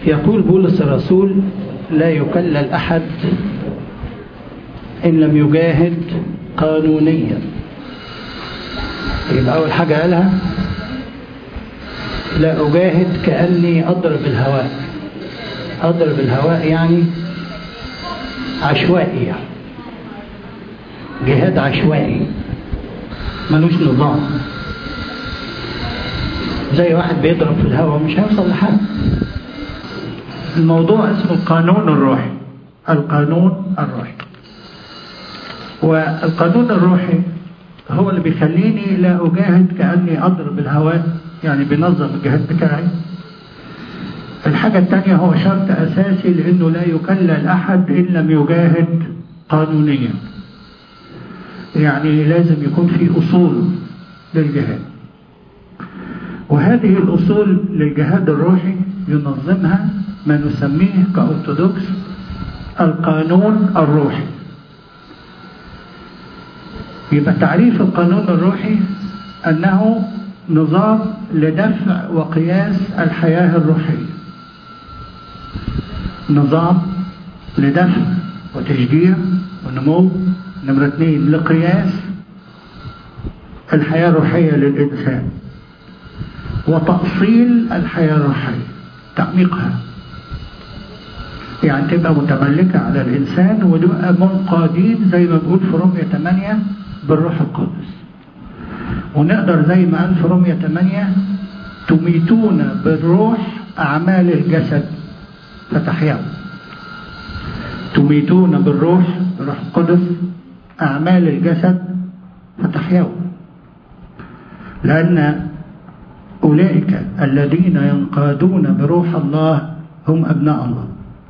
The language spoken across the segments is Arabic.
يقول بولس الرسول: لا يكلل أحد إن لم يجاهد قانونيا. يبقى أول حاجة قالها: لا أجاهد كأني أضرب الهواء. أضرب الهواء يعني عشوائي، يعني جهاد عشوائي ملوش نظام، زي واحد بيضرب في الهواء مش هيوصل لحاجة. الموضوع اسمه القانون الروحي. القانون الروحي، والقانون الروحي هو اللي بيخليني لا أجاهد كأني أضرب الهواء، يعني بينظم الجهاد بتاعي. الحاجة الثانية هو شرط أساسي، لأنه لا يكلل أحد إن لم يجاهد قانونيا، يعني لازم يكون في أصول للجهاد، وهذه الأصول للجهاد الروحي ينظمها ما نسميه كأرثوذكس القانون الروحي. يبقى تعريف القانون الروحي أنه نظام لدفع وقياس الحياة الروحية، نظام لدفع وتشجيع ونمو. نمرة 2 لقياس الحياة الروحية للإنسان، وتأصيل الحياة الروحية، تعميقها، يعني تبقى متملكة على الإنسان ونبقى منقادين زي ما بقول في رمية 8 بالروح القدس. ونقدر زي ما قال في رمية 8: تميتون بالروح أعمال الجسد فتحيون. تميتون بالروح القدس أعمال الجسد فتحيون، لأن أولئك الذين ينقادون بروح الله هم أبناء الله.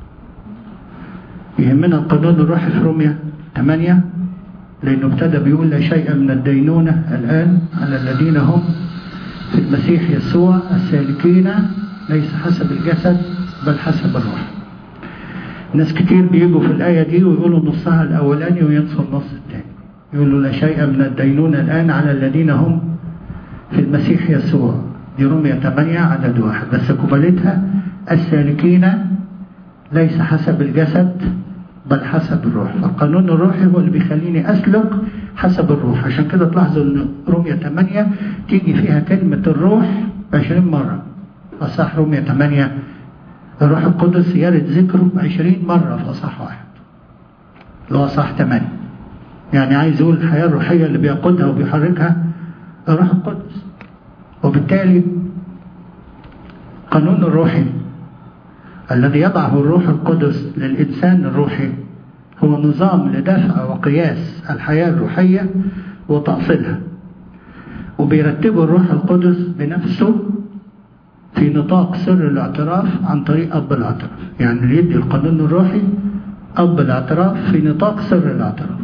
يهمنا القانون الروحي في رمية 8 لأنه ابتدى بيقول: لا شيء من الدينونة الآن على الذين هم في المسيح يسوع السالكين ليس حسب الجسد بل حسب الروح. ناس كتير بيجوا في الآية دي ويقولوا نصها الأولاني وينسوا النص الثاني، يقولوا: لا شيء من الدينونة الآن على الذين هم في المسيح يسوع. دي رمية 8 عدد 1، بس قبلتها السالكين ليس حسب الجسد بل حسب الروح. فالقانون الروحي هو اللي بيخليني أسلك حسب الروح. عشان كده تلاحظوا أن رمية 8 تيجي فيها كلمة الروح 20 مرة. أصح رمية 8 الروح القدس يرد ذكره 20 مرة في أصح 1 اللي هو أصح 8. يعني عايز يقول الحياة الروحية اللي بيقودها وبيحركها الروح القدس. وبالتالي قانون الروحي الذي يضعه الروح القدس للإنسان الروحي هو نظام لدفع وقياس الحياة الروحية وتأصيلها، وبيرتبه الروح القدس بنفسه في نطاق سر الاعتراف عن طريق أب الاعتراف. يعني اللي يدي القانون الروحي أب الاعتراف في نطاق سر الاعتراف،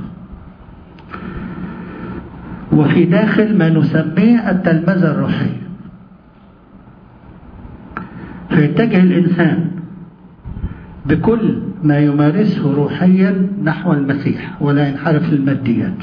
وفي داخل ما نسميه التلمذة الروحية. فيتجه الإنسان بكل ما يمارسه روحيا نحو المسيح ولا ينحرف للماديات.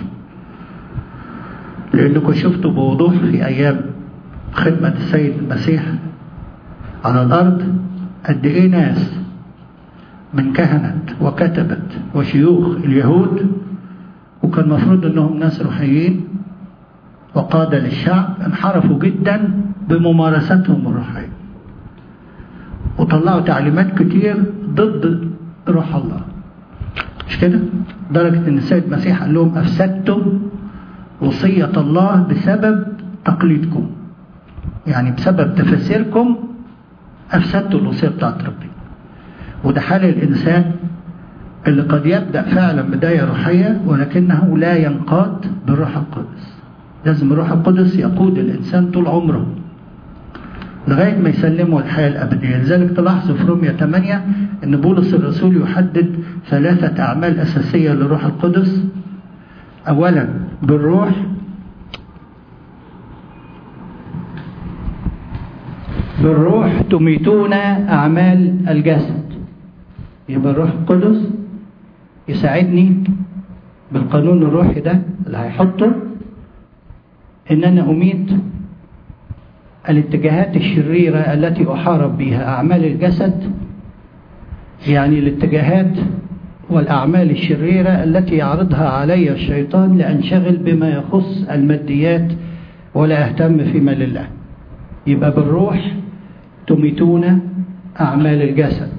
لأنكم شفتوا بوضوح في أيام خدمة السيد المسيح على الأرض قد إيه ناس من كهنة وكتبة وشيوخ اليهود، وكان مفروض أنهم ناس روحيين وقادة للشعب، انحرفوا جدا بممارستهم الروحية وطلعوا تعليمات كتير ضد روح الله. مش كده؟ درجة أن السيد المسيح قال لهم: أفسدتم وصية الله بسبب تقليدكم، يعني بسبب تفسيركم أفسدتوا الوصية بتاعت ربي. وده حال الإنسان اللي قد يبدأ فعلا بداية روحية ولكنه لا ينقاد بالروح القدس. لازم الروح القدس يقود الإنسان طول عمره لغاية ما يسلمه الحياة الأبدية. لذلك تلاحظوا في رمية 8 أن بولس الرسول يحدد 3 أعمال أساسية للروح القدس. أولا بالروح تميتون أعمال الجسد. يبقى الروح القدس يساعدني بالقانون الروحي ده اللي هيحطه إن أنا أميت الاتجاهات الشريرة التي أحارب بها أعمال الجسد يعني الاتجاهات والأعمال الشريرة التي يعرضها علي الشيطان لأنشغل بما يخص الماديات ولا أهتم فيما لله. يبقى بالروح تميتون أعمال الجسد.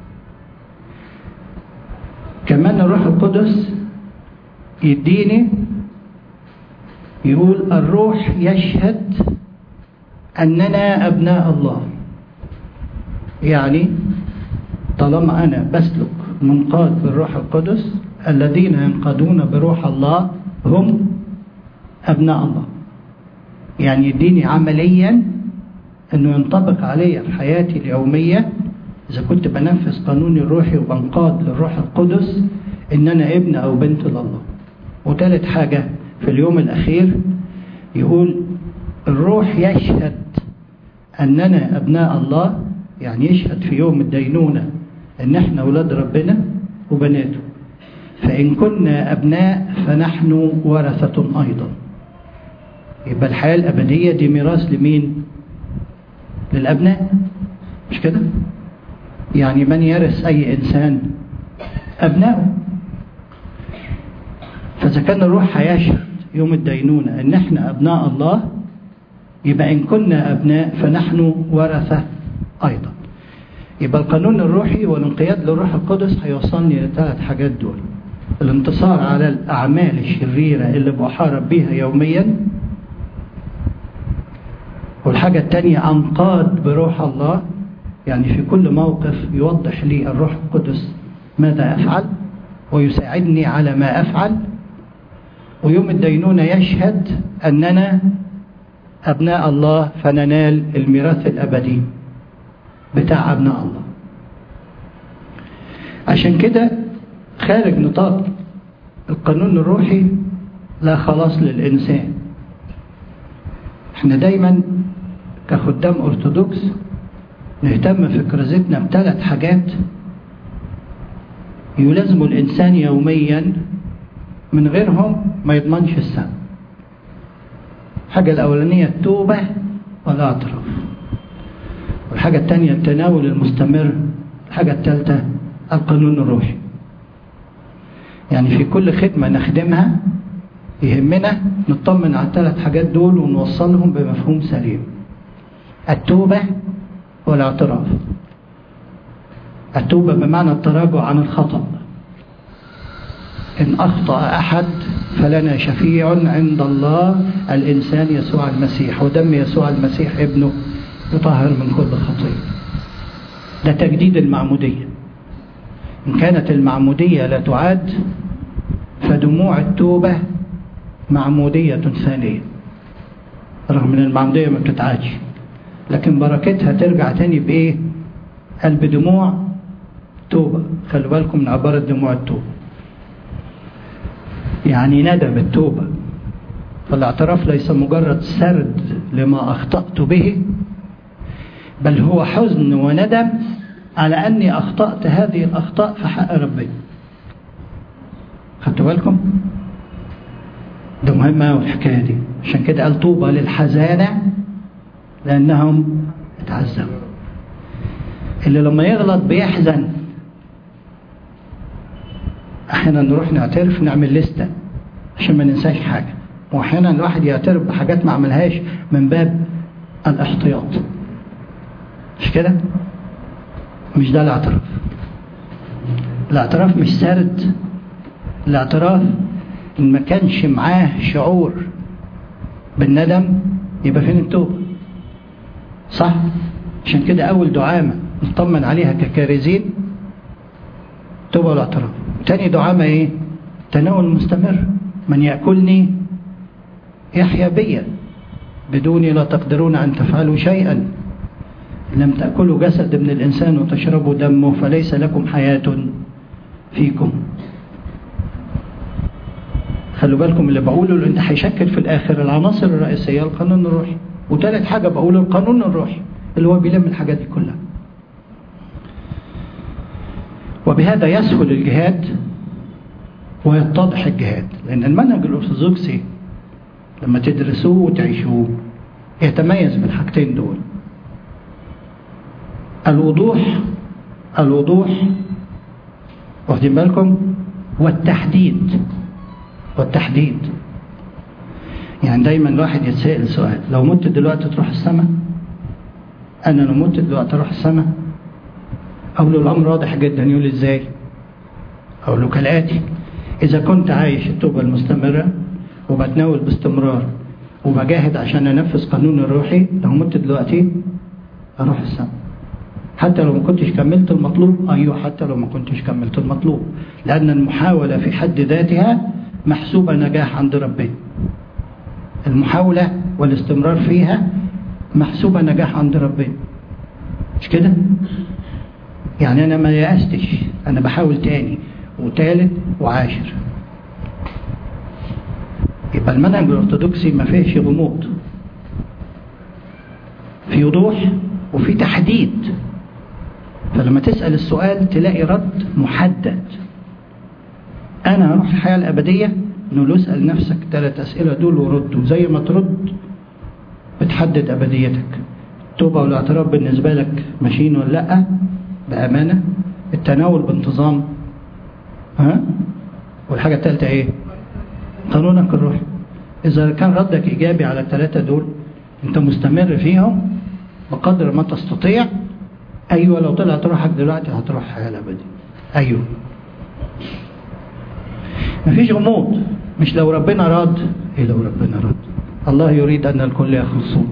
كمان الروح القدس يديني يقول الروح يشهد أننا أبناء الله. يعني طالما أنا بسلك منقاد بالروح القدس، الذين ينقادون بروح الله هم أبناء الله. يعني يديني عمليا أنه ينطبق علي في حياتي اليومية إذا كنت بنفذ قانوني الروحي وبنقاد للروح القدس إن أنا ابن أو بنت لله. وثالث حاجة في اليوم الأخير يقول الروح يشهد أننا أبناء الله، يعني يشهد في يوم الدينونة إن إحنا أولاد ربنا وبناته. فإن كنا أبناء فنحن ورثة أيضا. يبقى الحياة الأبدية دي ميراث لمين؟ للأبناء، مش كده؟ يعني من يرث أي إنسان؟ أبنائه. فإذا كان الروح هيشهد يوم الدينونة إن إحنا أبناء الله، يبقى إن كنا أبناء فنحن ورثة أيضا. يبقى القانون الروحي والانقياد للروح القدس هيوصلني لثلاث حاجات دول: الانتصار على الأعمال الشريرة اللي بحارب بيها يوميا، والحاجة الثانية أنقاد بروح الله، يعني في كل موقف يوضح لي الروح القدس ماذا أفعل ويساعدني على ما أفعل. ويوم الدينونة يشهد أننا أبناء الله فننال الميراث الأبدي بتاع أبناء الله. عشان كده خارج نطاق القانون الروحي لا خلاص للإنسان. احنا دايما كخدام أرثوذكس نهتم في كرازتنا بثلاث حاجات يلازم الإنسان يوميا، من غيرهم ما يضمنش السماء. الحاجة الأولانية التوبة والاعتراف، والحاجة الثانية التناول المستمر، الحاجة الثالثة القانون الروحي. يعني في كل خدمة نخدمها يهمنا نطمن على الثلاث حاجات دول ونوصلهم بمفهوم سليم: التوبة والاعتراف. التوبة بمعنى التراجع عن الخطأ. إن أخطأ أحد فلنا شفيع عند الله الإنسان يسوع المسيح، ودم يسوع المسيح ابنه يطهر من كل خطيئة. ده تجديد المعمودية. إن كانت المعمودية لا تعاد فدموع التوبة معمودية ثانية، رغم ان المعمودية ما بتتعادش، لكن بركتها ترجع تاني بإيه؟ قال بدموع توبة. خلوا بالكم من عبارة دموع التوبة، يعني ندم التوبة. فالاعتراف ليس مجرد سرد لما أخطأت به، بل هو حزن وندم على أني أخطأت هذه الأخطاء في حق ربي. خدتوا بالكم؟ ده مهم أوي الحكاية دي. عشان كده قال طوبى للحزانة لأنهم اتعذبوا. اللي لما يغلط بيحزن. أحيانا نروح نعترف نعمل لستة عشان ما ننساش حاجة، وأحيانا الواحد يعترف بحاجات ما عملهاش من باب الاحتياط. مش كده؟ مش ده الاعتراف. الاعتراف مش سرد. الاعتراف إن ما كانش معاه شعور بالندم يبقى فين التوبة؟ صح؟ عشان كده أول دعامة نطمن عليها ككارزين توبة والاعتراف. تاني دعامة إيه؟ تناول مستمر. من يأكلني يحيا بيا، بدوني لا تقدرون أن تفعلوا شيئا. لم تأكلوا جسد ابن الإنسان وتشربوا دمه فليس لكم حياة فيكم. خلوا بالكم اللي بقوله، لأن هيشكل في الآخر العناصر الرئيسية القانون الروحي. وثالث حاجة بقول القانون الروحي اللي هو بيلم الحاجات دي كلها. وبهذا يسهل الجهاد ويتضح الجهاد، لأن المنهج الأرثوذكسي لما تدرسوه وتعيشوه يتميز بالحاجتين دول: الوضوح الوضوح، واخدين بالكم، والتحديد. يعني دايما الواحد يتسأل سؤال: لو مت دلوقتي تروح السماء؟ أنا لو مت دلوقتي أروح السماء؟ أقول له الأمر واضح جدا. يقول لي إزاي؟ أقول له كالآتي: إذا كنت عايش التوبة المستمرة وبتناول باستمرار وبجاهد عشان أنفذ قانون الروحي، لو مت دلوقتي أروح السماء حتى لو ما كنتش كملت المطلوب. أيوه، حتى لو ما كنتش كملت المطلوب، لأن المحاولة في حد ذاتها محسوبة نجاح عند ربنا. المحاولة والاستمرار فيها محسوبة نجاح عند ربنا، مش كده؟ يعني أنا ما يأستش، أنا بحاول تاني وتالت وعاشر. يبقى المنهج الأرثوذكسي ما فيهش غموض، في وضوح وفي تحديد. فلما تسأل السؤال تلاقي رد محدد. أنا هروح الحياة الأبدية، نقول اسأل نفسك 3 أسئلة دول ورد، وزي ما ترد بتحدد أبديتك. التوبة والاعتراف بالنسبة لك ماشيين ولا لأ بأمانة؟ التناول بانتظام، والحاجة الثالثة إيه؟ قانونك الروحي. إذا كان ردك إيجابي على ال3 دول، أنت مستمر فيهم بقدر ما تستطيع. أيوة، لو طلعت روحك دلوقتي هتروح الحياة الأبدية. أيوة، مفيش غموض. مش لو ربنا راد. إيه لو ربنا راد؟ الله يريد أن الكل يخلصون.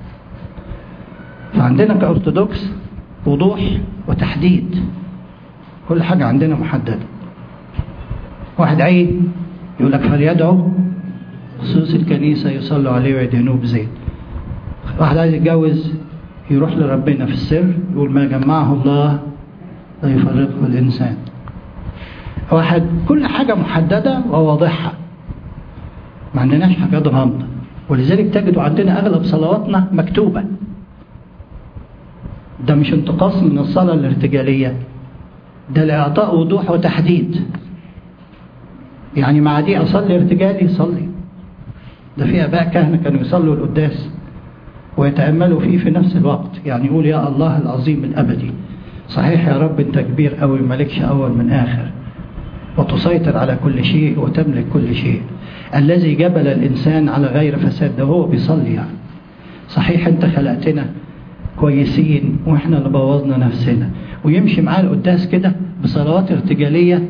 فعندنا كأرثوذكس وضوح وتحديد، كل حاجة عندنا محددة. واحد عين يقول لك فليدعو خصوص الكنيسة يصلوا عليه ويدهنوه بزيت. واحد عايز يتجوز يروح لربنا في السر، يقول ما جمعه الله لا يفرقه الإنسان. واحد كل حاجة محددة وواضحة، ما عندناش حاجات غامضة. ولذلك تجدوا عندنا أغلب صلواتنا مكتوبة. ده مش انتقاص من الصلاة الارتجالية، ده لإعطاء وضوح وتحديد. يعني مع دي أصلي ارتجالي صلي. ده في آباء كهنة كانوا يصلوا القداس ويتأملوا فيه في نفس الوقت، يعني يقول يا الله العظيم الأبدي، صحيح يا رب أنت كبير قوي، مالكش أول من آخر، وتسيطر على كل شيء وتملك كل شيء، الذي جبل الإنسان على غير فساد. ده هو بيصلي يعني صحيح أنت خلقتنا كويسين وإحنا اللي بوظنا نفسنا. ويمشي معاه القداس كده بصلوات ارتجالية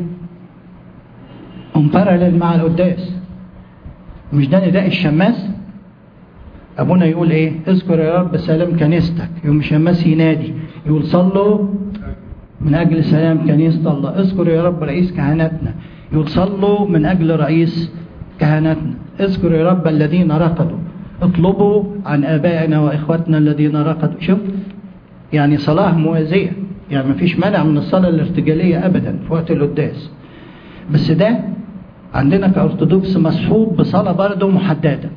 مبارلل مع القداس. مش ده نداء الشماس؟ أبونا يقول إيه؟ اذكر يا رب سلام كنيستك. يوم الشماس ينادي يقول صلوا من أجل سلام كنيسة الله. اذكر يا رب رئيس كهنتنا، يقول صلوا من أجل رئيس كهنتنا. اذكر يا رب الذين رقدوا، اطلبوا عن آبائنا وإخواتنا الذين رقدوا. شوف، يعني صلاة موازية، يعني ما فيش مانع من الصلاة الارتجالية أبدا في وقت القداس. بس ده عندنا كأرثوذكس مصحوب بصلاة برضه محددة،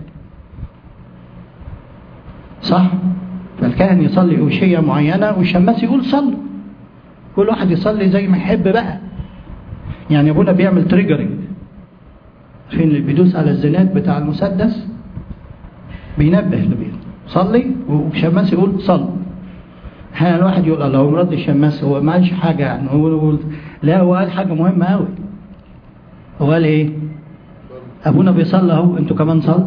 صح؟ فالكاهن يصلي أوشية معينة والشماس يقول صلوا، كل واحد يصلي زي ما يحب بقى. يعني أبونا بيعمل تريجرنج، فين اللي بيدوس على الزناد بتاع المسدس بينبه اللي صلي، والشماس يقول صلوا. احيانا الواحد يقول الله، هو مرد الشماس هو ما قالش حاجة، يعني هو يقول لا، هو قال حاجة مهمة قوي. هو قال ايه؟ أبونا بيصلي اهو، انتوا كمان صلوا.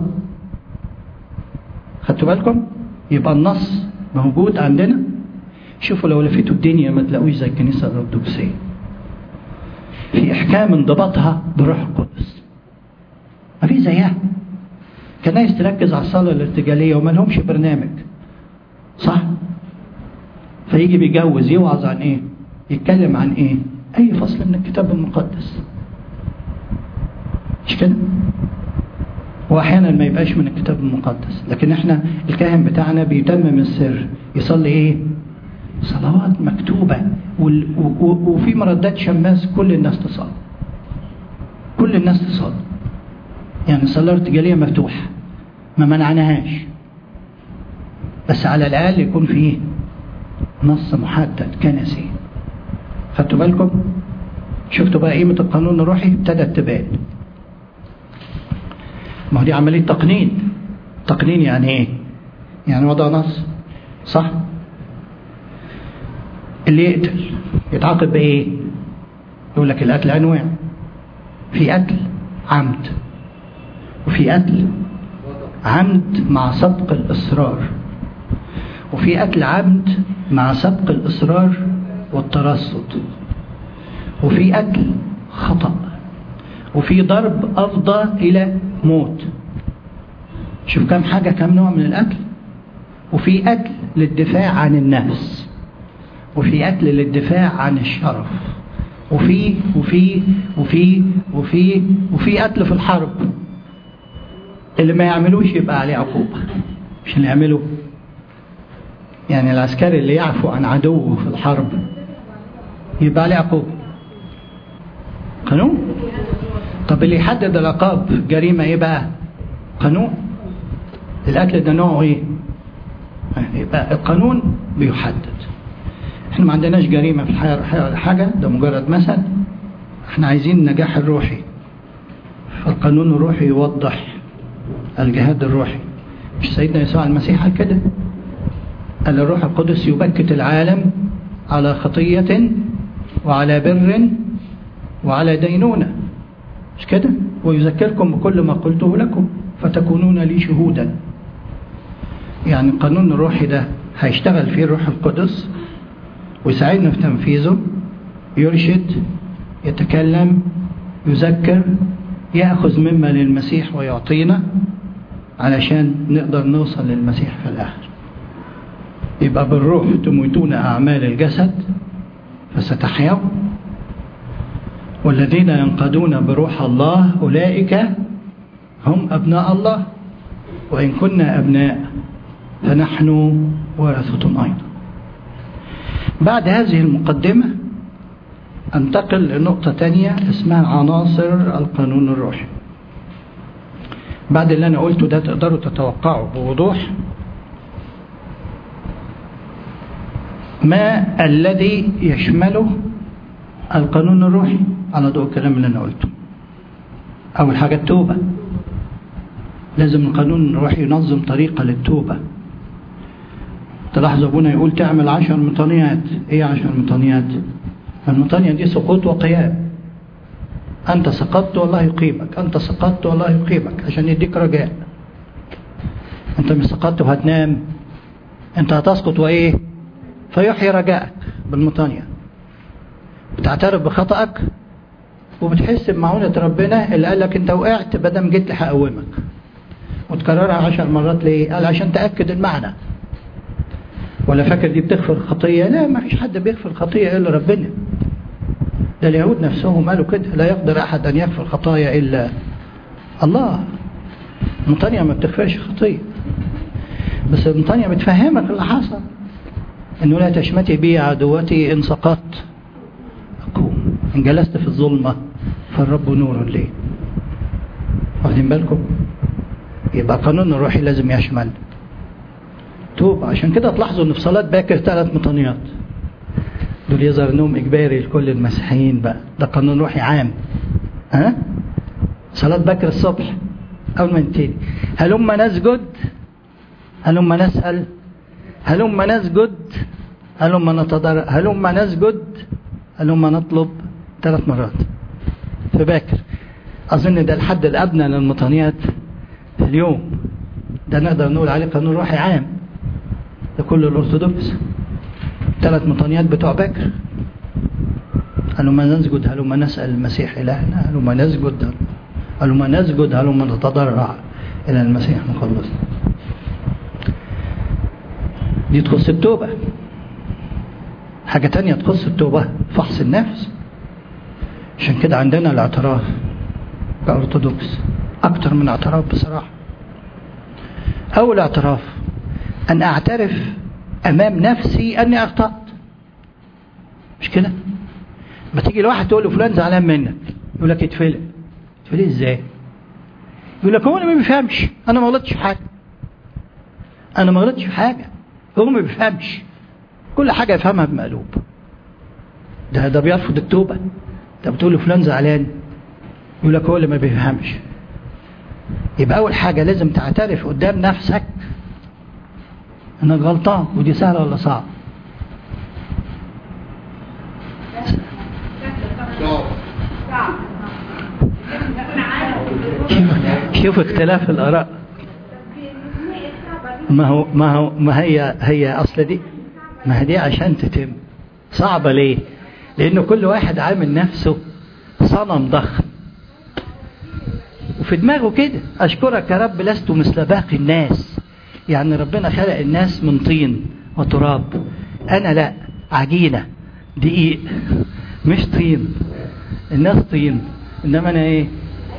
خدتوا بالكم؟ يبقى النص موجود عندنا. شوفوا لو لفيتوا الدنيا ما تلاقوش زي الكنيسة الأرثوذكسية في إحكام انضباطها بروح القدس. ما في زيها. كنايس تركز على الصلاة الارتجالية وما لهمش برنامج، صح؟ فيجي بيجوز يوعظ عن ايه؟ يتكلم عن ايه؟ أي فصل من الكتاب المقدس، مش كده؟ واحيانا ما يبقاش من الكتاب المقدس. لكن احنا الكاهن بتاعنا بيتمم السر، يصلي ايه؟ صلوات مكتوبة، وفي مردات شماس كل الناس تصلي، كل الناس تصلي. يعني الصلاة الارتجالية مفتوحة، ما منعناهاش، بس على الأقل يكون فيه نص محدد كنسي. خدتوا بالكم؟ شفتوا بقى قيمة القانون الروحي؟ ابتدت تبان. ما هو دي عملية تقنين. تقنين يعني ايه؟ يعني وضع نص، صح؟ اللي يقتل يتعاقب بايه؟ يقول لك القتل انواع، في قتل عمد، وفي قتل عمد مع سبق الاصرار، وفي قتل عمد مع سبق الاصرار والترصد، وفي قتل خطأ، وفي ضرب افضى الى موت. شوف كم حاجة، كم نوع من القتل. وفي قتل للدفاع عن النفس، وفي قتل للدفاع عن الشرف، وفي وفي وفي وفي وفي قتل في الحرب. اللي ما يعملوش يبقى عليه عقوبة، مش اللي يعملوه. يعني العسكري اللي يعفو عن عدوه في الحرب يبقى عليه عقوبة، قانون. طب اللي يحدد العقاب جريمة ايه بقى؟ قانون. القتل ده نوعه ايه؟ يبقى القانون بيحدد. احنا ما عندناش جريمة في الحياة ولا حاجة، ده مجرد مثل. احنا عايزين النجاح الروحي، فالقانون الروحي يوضح الجهاد الروحي. مش سيدنا يسوع المسيح قال كده؟ قال الروح القدس يبكت العالم على خطية وعلى بر وعلى دينونة، مش كده؟ ويذكركم بكل ما قلته لكم فتكونون لي شهودا. يعني القانون الروحي ده هيشتغل فيه الروح القدس ويساعدنا في تنفيذه، يرشد، يتكلم، يذكر، يأخذ مما للمسيح ويعطينا علشان نقدر نوصل للمسيح في الآخر. يبقى بالروح تميتون أعمال الجسد فستحيوا، والذين ينقضون بروح الله أولئك هم أبناء الله، وإن كنا أبناء فنحن ورثة أيضا. بعد هذه المقدمة أنتقل لنقطة تانية اسمها عناصر القانون الروحي. بعد اللي أنا قلته ده تقدروا تتوقعوا بوضوح ما الذي يشمله القانون الروحي على ضوء الكلام اللي أنا قلته. أول حاجة التوبة. لازم القانون الروحي ينظم طريقة للتوبة. تلاحظ أبونا يقول تعمل 10 مطانيات. إيه 10 مطانيات؟ المطانية دي سقوط وقيام. أنت سقطت والله يقيمك، أنت سقطت والله يقيمك، عشان يديك رجاء. أنت مش سقطت وهتنام، أنت هتسقط وإيه؟ فيحيي رجاءك بالمطانية. بتعترف بخطأك وبتحس بمعونة ربنا اللي قال لك أنت وقعت، بدم جيت هقومك. وتكررها 10 مرات ليه؟ قال عشان تأكد المعنى. ولا فاكر دي بتغفر خطية؟ لا، ما فيش حد بيغفر خطية إلا ربنا. ده اليهود نفسهم قالوا كده، لا يقدر أحد أن يغفر خطايا إلا الله. المطانية ما بتغفرش خطية، بس المطانية بتفهمك اللي حصل، إنه لا تشمتي بي عدوتي، إن سقطت أقوم، إن جلست في الظلمة فالرب نور لي. واخدين بالكم؟ يبقى قانون الروحي لازم يشمل توبة. عشان كده تلاحظوا إن في صلاة باكر 3 مطانيات. دول يظهر انهم اجباري لكل المسيحيين بقى، ده قانون روحي عام. صلاة باكر الصبح اول ما ننتهي هلما نسجد، هلما نسأل، هلما نسجد، هلما نتضرع، هلما نسجد، هلما نطلب، 3 مرات في باكر. اظن ده الحد الادنى للمطانيات في اليوم. ده نقدر نقول عليه قانون روحي عام لكل الارثوذكس. 3 مطانيات بتوع باكر. هلما نسجد، هلما نسأل المسيح إلهنا، هلما نسجد، هلما نسجد، هلما نتضرع إلى المسيح مخلصنا. دي تخص التوبة. حاجة تانية تخص التوبة فحص النفس. عشان كده عندنا الاعتراف كأرثوذكس أكتر من اعتراف بصراحة. أول اعتراف أن أعترف أمام نفسي أني أخطأت. مش كده؟ ما تيجي لواحد تقول له فلان زعلان منك، يقول لك اتفلق. اتفلق ازاي؟ يقول لك هو أنا ما بيفهمش، أنا ما غلطتش في حاجة. أنا ما غلطتش في حاجة، هو ما بيفهمش. كل حاجة يفهمها بمقلوب. ده بيرفض التوبة. أنت بتقول له فلان زعلان، يقول لك هو اللي ما بيفهمش. يبقى أول حاجة لازم تعترف قدام نفسك انك غلطان. ودي سهله ولا صعب؟ شوف اختلاف الآراء. ما هي أصل دي، ما هي دي عشان تتم صعبة. ليه؟ لأنه كل واحد عامل نفسه صنم ضخم وفي دماغه كده. أشكرك يا رب لست مثل باقي الناس. يعني ربنا خلق الناس من طين وتراب، أنا لا، عجينة دقيق مش طين. الناس طين، إنما أنا إيه؟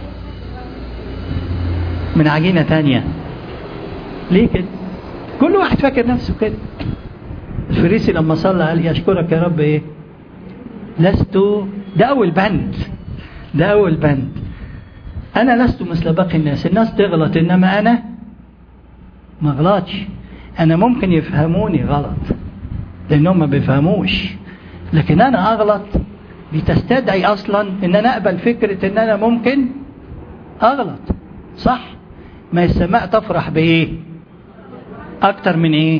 من عجينة تانية. ليه كده؟ كل واحد فاكر نفسه كده. الفريسي لما صلى قال يشكرك يا رب إيه؟ لست، ده أول بند، ده أول بند. أنا لست مثل باقي الناس. الناس تغلط إنما أنا ما غلطش. أنا ممكن يفهموني غلط لأنهم ما بيفهموش، لكن أنا أغلط بتستدعي أصلا إن أنا أقبل فكرة إن أنا ممكن أغلط. صح؟ ما السماء تفرح بإيه أكتر من إيه؟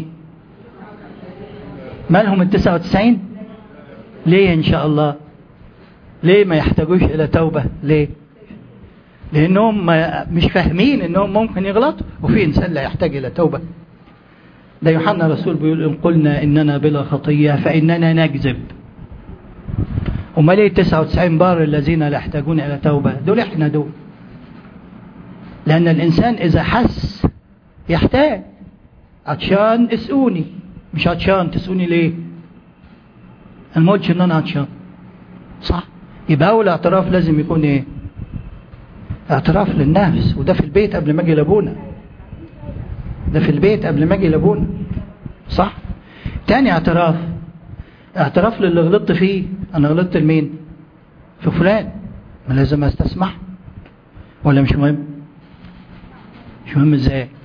مالهم 99؟ ليه إن شاء الله؟ ليه ما يحتاجوش إلى توبة؟ ليه؟ لأنهم مش فاهمين إنهم ممكن يغلطوا، وفي إنسان لا يحتاج إلى توبة. ده يوحنا الرسول بيقول إن قلنا إننا بلا خطية فإننا نكذب. وما ليه 99 بار الذين لا يحتاجون إلى توبة؟ دول إحنا دول. لأن الإنسان إذا حس يحتاج. عطشان اسقوني، مش عطشان تسقوني ليه؟ الموتش إن أنا عطشان. صح؟ يبقى أول اعتراف لازم يكون إيه؟ اعتراف للنفس. وده في البيت قبل ما اجي لابونا، ده في البيت قبل ما اجي لابونا. صح؟ تاني اعتراف للي غلطت فيه. انا غلطت لمين؟ في فلان، ما لازم استسمح ولا مش مهم؟ مش مهم.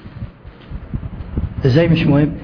ازاي مش مهم؟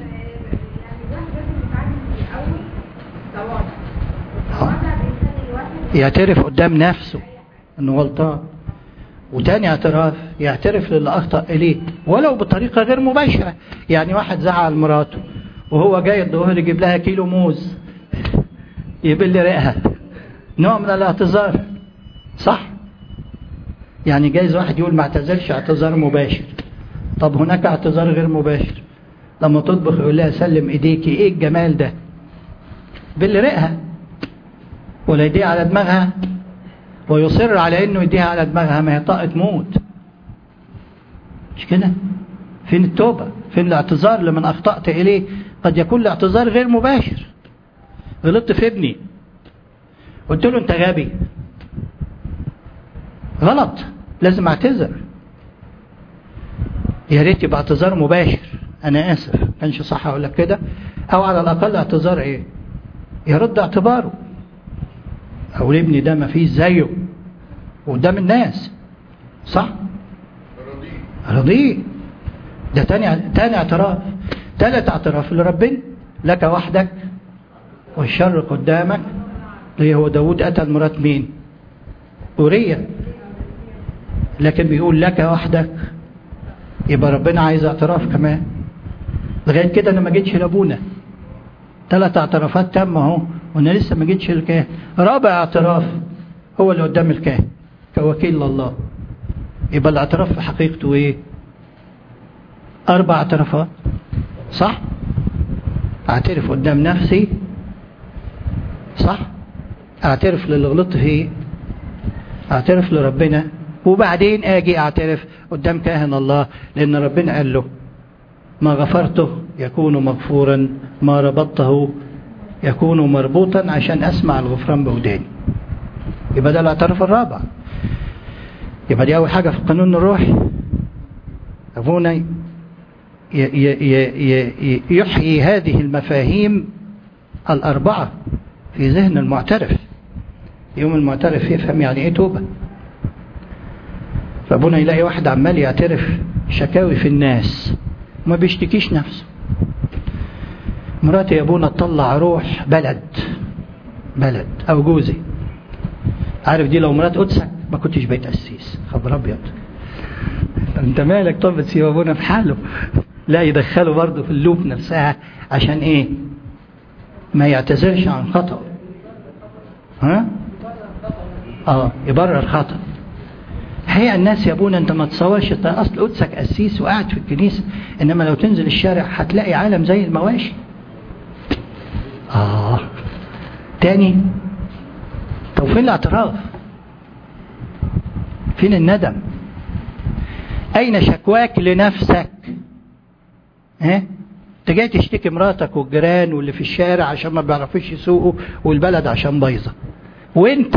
يعترف قدام نفسه انه غلطان. وتاني اعتراف يعترف للي أخطأ إليه ولو بطريقة غير مباشرة. يعني واحد زعل مراته وهو جاي الظهر يجيب لها كيلو موز يبل ريقها، نوع من الاعتذار. صح؟ يعني جايز واحد يقول ما اعتذرش اعتذار مباشر. طب هناك اعتذار غير مباشر، لما تطبخ يقول لها سلم ايديكي، ايه الجمال ده؟ بل ريقها ولا يديها على دماغها ويصر على انه يديها على دماغها، ما هي طاقة موت. مش كده؟ فين التوبة؟ فين الاعتذار لمن اخطأت اليه؟ قد يكون الاعتذار غير مباشر. غلطت في ابني قلت له انت غبي، غلط، لازم اعتذر. يا ريت يبقى اعتذار مباشر، انا اسف كانش صح اقول لك كده، او على الاقل اعتذار ايه؟ يرد اعتباره. او ابني ده ما فيش زيه قدام الناس. صح؟ رضيه. ده تاني اعتراف. تالت اعتراف لربنا، لك وحدك والشر قدامك. ليه هو داود قتل مرات مين؟ أورية، لكن بيقول لك وحدك، يبقى ربنا عايز اعتراف كمان. لغاية كده انا ما جيتش لابونا. 3 اعترافات تم اهو وانا لسه ما جيتش للكاهن. رابع اعتراف هو اللي قدام الكاهن كوكيل لله. يبقى الاعتراف في حقيقته ايه؟ 4 اعترافات. صح؟ اعترف قدام نفسي، صح؟ اعترف للي غلطت فيه، اعترف لربنا، وبعدين اجي اعترف قدام كاهن الله، لان ربنا قال له ما غفرته يكون مغفورا، ما ربطته يكون مربوطا، عشان اسمع الغفران بوداني. يبقى ده الاعتراف الرابع. يبقى دي اول حاجة في القانون الروحي. ابونا يحيي هذه المفاهيم 4 في ذهن المعترف. يوم المعترف يفهم يعني ايه توبة. فابونا يلاقي واحد عمال يعترف شكاوي في الناس ما بيشتكيش نفسه. مراتي يا ابونا تطلع روح بلد او جوزي. عارف دي لو مرات قدسك ما كنتش بقيت قسيس. خبر ابيض، انت مالك؟ طب تسيب ابونا في حاله. لا، يدخله برضه في اللوب نفسها. عشان ايه؟ ما يعتذرش عن خطأ. يبرر خطأ. الحقيقة الناس يا ابونا انت ما تصورش، اصل قدسك قسيس وقاعد في الكنيسة، انما لو تنزل الشارع هتلاقي عالم زي المواشي. تاني، طب فين الاعتراف؟ فين الندم؟ اين شكواك لنفسك؟ انت جاي تشتكي مراتك والجيران واللي في الشارع عشان ما بيعرفوش يسوقوا والبلد عشان بايظه، وانت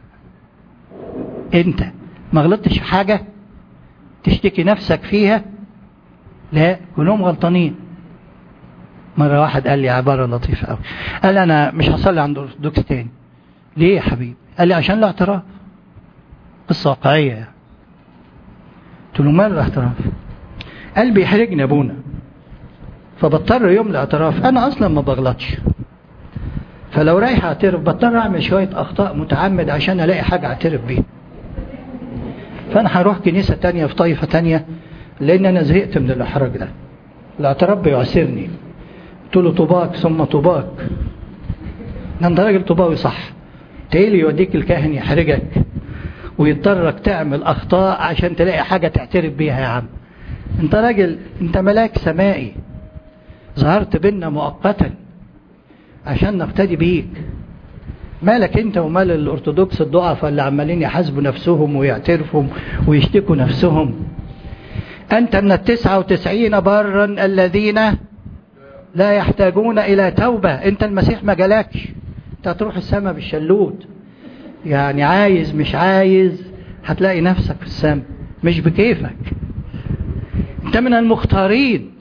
ما غلطتش في حاجه تشتكي نفسك فيها؟ لا، كلهم غلطانين. مره واحد قال لي عباره لطيفه قوي، قال انا مش هصلي عند الارثوذكس تاني. ليه يا حبيبي؟ قال لي عشان الاعتراف. قصه واقعيه يعني. قلت له مال الاعتراف؟ قال بيحرجني يا ابونا، فبضطر يوم الاعتراف، انا اصلا ما بغلطش، فلو رايح اعترف بضطر اعمل شويه اخطاء متعمد عشان الاقي حاجه اعترف بيها. فانا هروح كنيسه تانية في طائفه تانية لان انا زهقت من الاحراج ده. الاعتراف بيعسرني. قلت له طوباك ثم طوباك، انت راجل طوباوي صح، تقيل يوديك الكاهن يحرجك ويضطرك تعمل اخطاء عشان تلاقي حاجه تعترف بيها. يا عم انت راجل، انت ملاك سمائي ظهرت بينا مؤقتا عشان نقتدي بيك. مالك انت ومال الارثوذكس الضعفاء اللي عمالين يحاسبوا نفسهم ويعترفوا ويشتكوا نفسهم؟ انت من 99 برا الذين لا يحتاجون الى توبه. انت المسيح ما جالكش، انت هتروح السماء بالشلوت. يعني عايز مش عايز هتلاقي نفسك في السماء، مش بكيفك. انت من المختارين.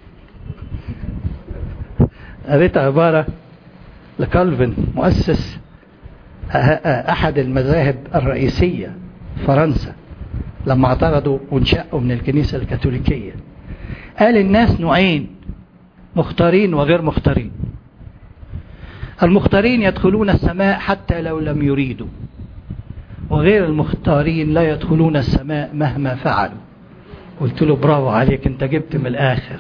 قريت عبارة لكالفن مؤسس أحد المذاهب الرئيسية في فرنسا لما اعترضوا وانشقوا من الكنيسة الكاثوليكية. قال الناس نوعين، مختارين وغير مختارين. المختارين يدخلون السماء حتى لو لم يريدوا، وغير المختارين لا يدخلون السماء مهما فعلوا. قلت له برافو عليك، انت جبت من الآخر.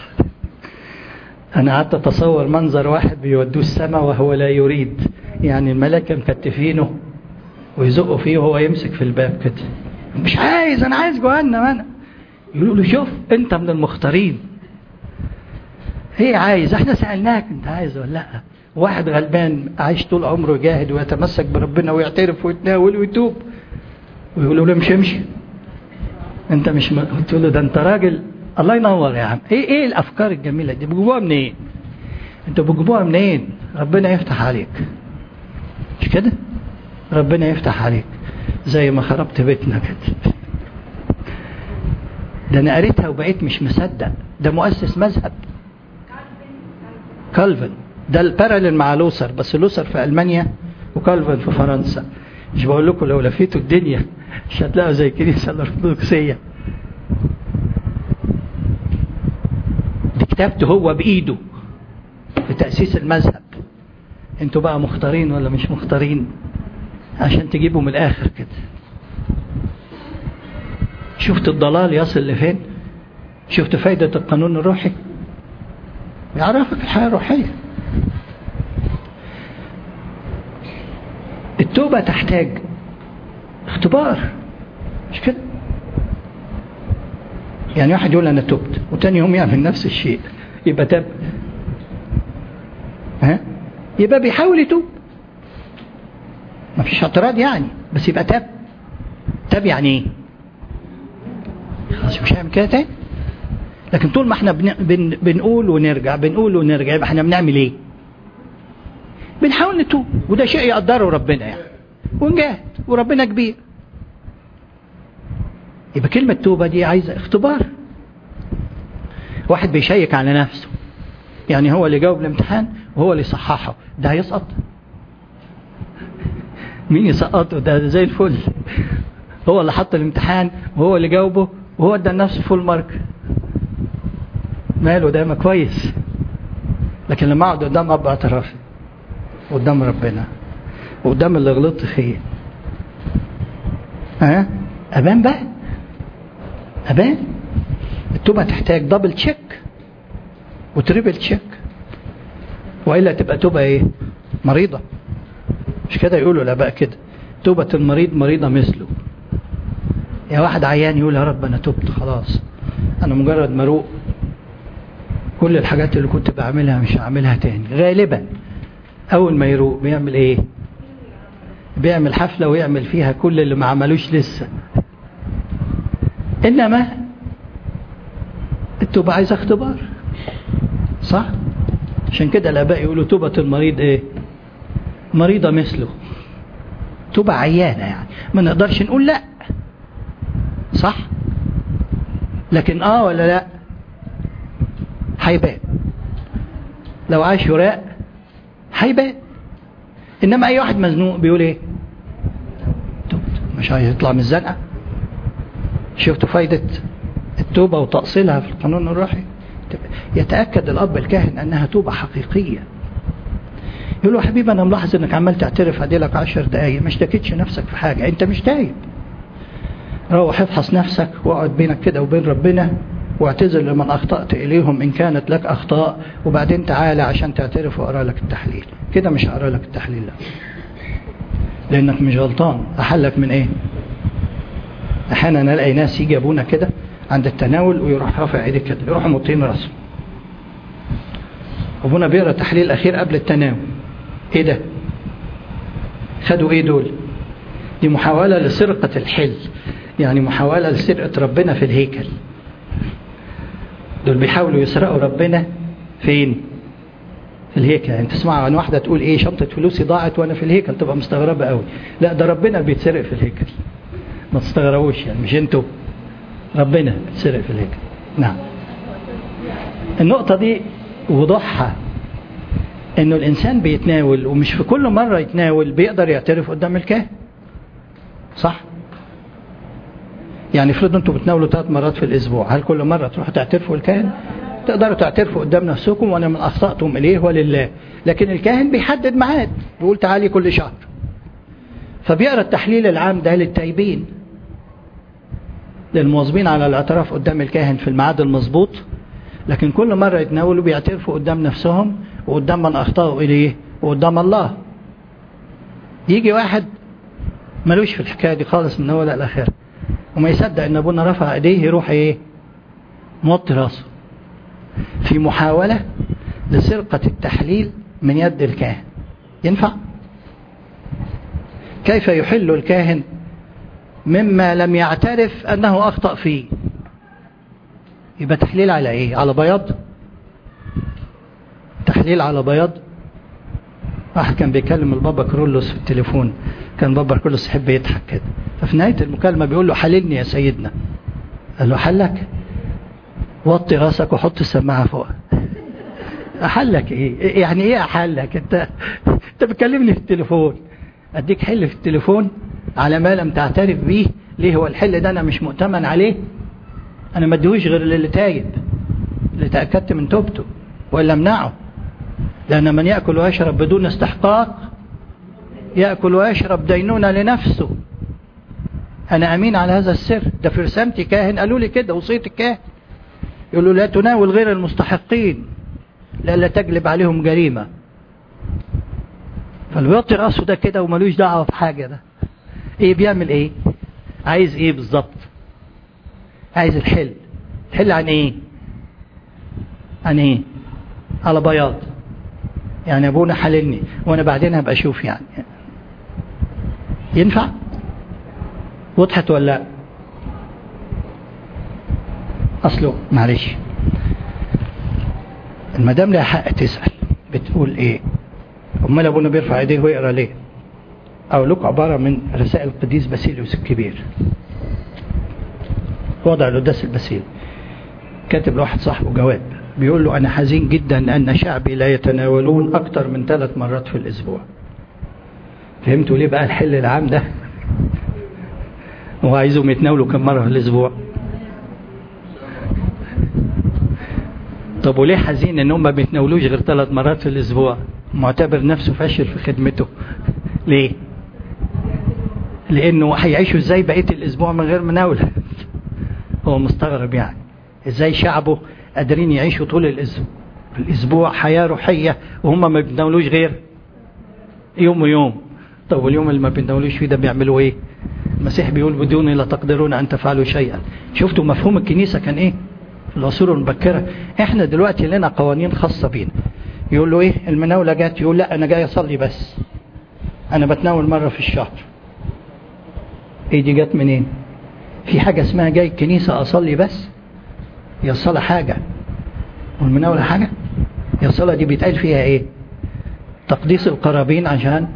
أنا قعدت أتصور منظر واحد بيودوه السماء وهو لا يريد، يعني الملائكة مكتفينه ويزقوا فيه وهو يمسك في الباب كده، مش عايز، أنا عايز جهنم أنا. يقولوا له شوف أنت من المختارين. هي عايز، احنا سألناك أنت عايز ولا لا؟ واحد غلبان عايش طول عمره يجاهد ويتمسك بربنا ويعترف ويتناول ويتوب، ويقولوا له امشي أنت مش قلت له ده أنت راجل. الله ينور يا عم. ايه الافكار الجميله دي بتجيبوها منين؟ انتوا بتجيبوها منين؟ ربنا يفتح عليك، مش كده؟ ربنا يفتح عليك زي ما خربت بيتنا كده. ده انا قريتها وبقيت مش مصدق. ده مؤسس مذهب كالفن، ده الباراليل مع لوثر، بس لوثر في المانيا وكالفن في فرنسا. مش بقول لكم لو لفيتوا الدنيا مش هتلاقوا زي الكنيسه الارثوذكسيه. كتابته هو بإيده في تأسيس المذهب. انتوا بقى مختارين ولا مش مختارين؟ عشان تجيبوا من الآخر كده. شفت الضلال يصل لفين؟ شفت فايدة القانون الروحي؟ يعرفك الحياة الروحية. التوبة تحتاج اختبار، مش كده؟ يعني واحد يقول أنا تبت وتاني يوم يعمل نفس الشيء، يبقى تاب؟ يبقى بيحاول يتوب، ما فيش اعتراض يعني، بس يبقى تاب. تاب يعني ايه؟ خلاص مش هيعمل كده تاني. لكن طول ما احنا بنقول ونرجع بنقول ونرجع، يبقى احنا بنعمل ايه؟ بنحاول نتوب، وده شيء يقدره ربنا يعني، ونجاهد وربنا كبير. يبقى كلمة توبة دي عايزة اختبار. واحد بيشيك على نفسه، يعني هو اللي جاوب الامتحان وهو اللي صححه، ده هيسقط؟ مين يسقطه؟ ده زي الفل. هو اللي حط الامتحان وهو اللي جاوبه وهو ادى لنفسه فول مارك، ماله؟ ده ما كويس. لكن لما اقعد قدام اب اعترافي قدام ربنا وقدام اللي غلطت فيه، ابان بقى، ابان. التوبه تحتاج دبل تشيك وتريبل تشيك، والا تبقى توبه ايه؟ مريضه. مش كده يقولوا الاباء كده؟ توبه المريض مريضه مثله. يا واحد عيان يقول يا رب أنا تبت خلاص، أنا مجرد مروق، كل الحاجات اللي كنت بعملها مش هعملها تاني. غالبا أول ما يروق بيعمل إيه؟ بيعمل حفلة ويعمل فيها كل اللي ما عملوش لسه. إنما التوبة عايزة اختبار، صح؟ عشان كده الآباء يقولوا توبة المريض إيه؟ مريضة مثله. توبة عيانة يعني ما نقدرش نقول لا، صح؟ لكن ولا لا؟ هيبان لو عاش وراء، هيبان. إنما أي واحد مزنوق بيقول إيه؟ توبت، مش هيطلع من الزنقة. شفتوا فايدة التوبة وتأصيلها في القانون الروحي؟ يتأكد الأب الكاهن أنها توبة حقيقية. يقول له حبيبي أنا ملاحظ أنك عمال تعترف عديلك 10 دقايق، مش تكتش نفسك في حاجة، أنت مش تايب. روح افحص نفسك واقعد بينك كده وبين ربنا واعتذر لمن أخطأت إليهم إن كانت لك أخطاء، وبعدين تعالى عشان تعترف وأقرأ لك التحليل. كده مش هقرأ لك التحليل لا، لأنك مش غلطان. أحلك من إيه؟ أحيانا نلاقي ناس يجي أبونا كده عند التناول ويروح رافع ايديه كده، يروحوا موطين راسه. أبونا بيقرأ التحليل الأخير قبل التناول. إيه ده؟ خدوا إيه دول؟ دي محاولة لسرقة الحل، يعني محاولة لسرقة ربنا في الهيكل. دول بيحاولوا يسرقوا ربنا فين؟ في الهيكل. يعني تسمع عن واحدة تقول إيه شنطة فلوسي ضاعت وأنا في الهيكل، تبقى مستغربة قوي. لا، ده ربنا بيتسرق في الهيكل، ما تستغربوش يعني، مش انتوا، ربنا بيتسرق في الهيكل. نعم. النقطة دي وضوحها انه الانسان بيتناول، ومش في كل مرة يتناول بيقدر يعترف قدام الكاهن، صح؟ يعني افرضوا انتوا بتناولوا 3 مرات في الاسبوع، هل كل مرة تروحوا تعترفوا الكاهن؟ تقدروا تعترفوا قدام نفسكم وانا من اخطأتم اليه ولله، لكن الكاهن بيحدد ميعاد، بيقول تعالي كل شهر. فبيقرأ التحليل العام ده للتايبين، للمواظبين على الاعتراف قدام الكاهن في الميعاد المظبوط، لكن كل مرة يتناولوا بيعترفوا قدام نفسهم وقدام من أخطأوا إليه وقدام الله. يجي واحد ملوش في الحكاية دي خالص من أول لآخر، وما يصدق إن أبونا رفع إيديه، يروح إيه؟ موطي راسه في محاولة لسرقة التحليل من يد الكاهن. ينفع؟ كيف يحل الكاهن مما لم يعترف أنه أخطأ فيه؟ يبقى تحليل على إيه؟ على بياض؟ تحليل على بياض. واحد كان بيكلم البابا كرولوس في التليفون، كان بابا كرولوس يحب يضحك كده، ففي نهاية المكالمة بيقول له حللني يا سيدنا. قال له حلك؟ وطي راسك وحط السماعة فوق. أحلك إيه؟ يعني إيه أحلك؟ أنت بتكلمني في التليفون، أديك حل في التليفون على ما لم تعترف به. ليه؟ هو الحل ده أنا مش مؤتمن عليه، أنا ما اديهوش غير اللي تايب، اللي تأكدت من توبته، وإلا امنعه. لأن من يأكل ويشرب بدون استحقاق يأكل ويشرب دينونة لنفسه. أنا أمين على هذا السر، ده في رسامتي كاهن قالوا لي كده، وصية الكاهن يقولوا لا تناول غير المستحقين لألا تجلب عليهم جريمة. فالويطي رأسه ده كده وملوش دعوة في حاجة، ده إيه بيعمل إيه؟ عايز إيه بالظبط؟ عايز الحل. الحل عن إيه؟ عن إيه؟ على بياض. يعني أبونا حللني وأنا بعدين هبقى أشوف. يعني ينفع؟ وضحت ولا لا؟ أصله معلش، المدام لها حق تسأل، بتقول إيه؟ أمال أبونا بيرفع إيديه ويقرأ ليه؟ أقول لكم عبارة من رسائل القديس باسيليوس الكبير، وضع القداس الباسيل. كاتب لواحد صاحبه جواب بيقول له أنا حزين جدا أن شعبي لا يتناولون أكتر من 3 مرات في الأسبوع. فهمتوا ليه بقى الحل العام ده؟ هو عايزهم يتناولوا كم مرة في الأسبوع؟ طب وليه حزين ان هم ما بيتناولوش غير 3 مرات في الاسبوع؟ معتبر نفسه فاشل في خدمته. ليه؟ لانه هيعيشوا ازاي بقيه الاسبوع من غير مناوله؟ هو مستغرب يعني ازاي شعبه قادرين يعيشوا طول الاسبوع حياه روحيه وهم ما بيتناولوش غير يوم ويوم. طب واليوم اللي ما بيتناولوش فيه ده بيعملوا ايه؟ المسيح بيقول بدوني لا تقدرون أن تفعلوا شيئا. شفتوا مفهوم الكنيسة كان إيه في العصور المبكرة؟ إحنا دلوقتي لنا قوانين خاصة بينا. يقول له إيه؟ المناولة جات، يقول لا أنا جاي أصلي بس، أنا بتناول مرة في الشهر. إيه دي جات منين؟ في حاجة اسمها جاي الكنيسة أصلي بس؟ هي الصلاة حاجة والمناولة حاجة؟ هي الصلاة دي بيتقال فيها إيه؟ تقديس القرابين، عشان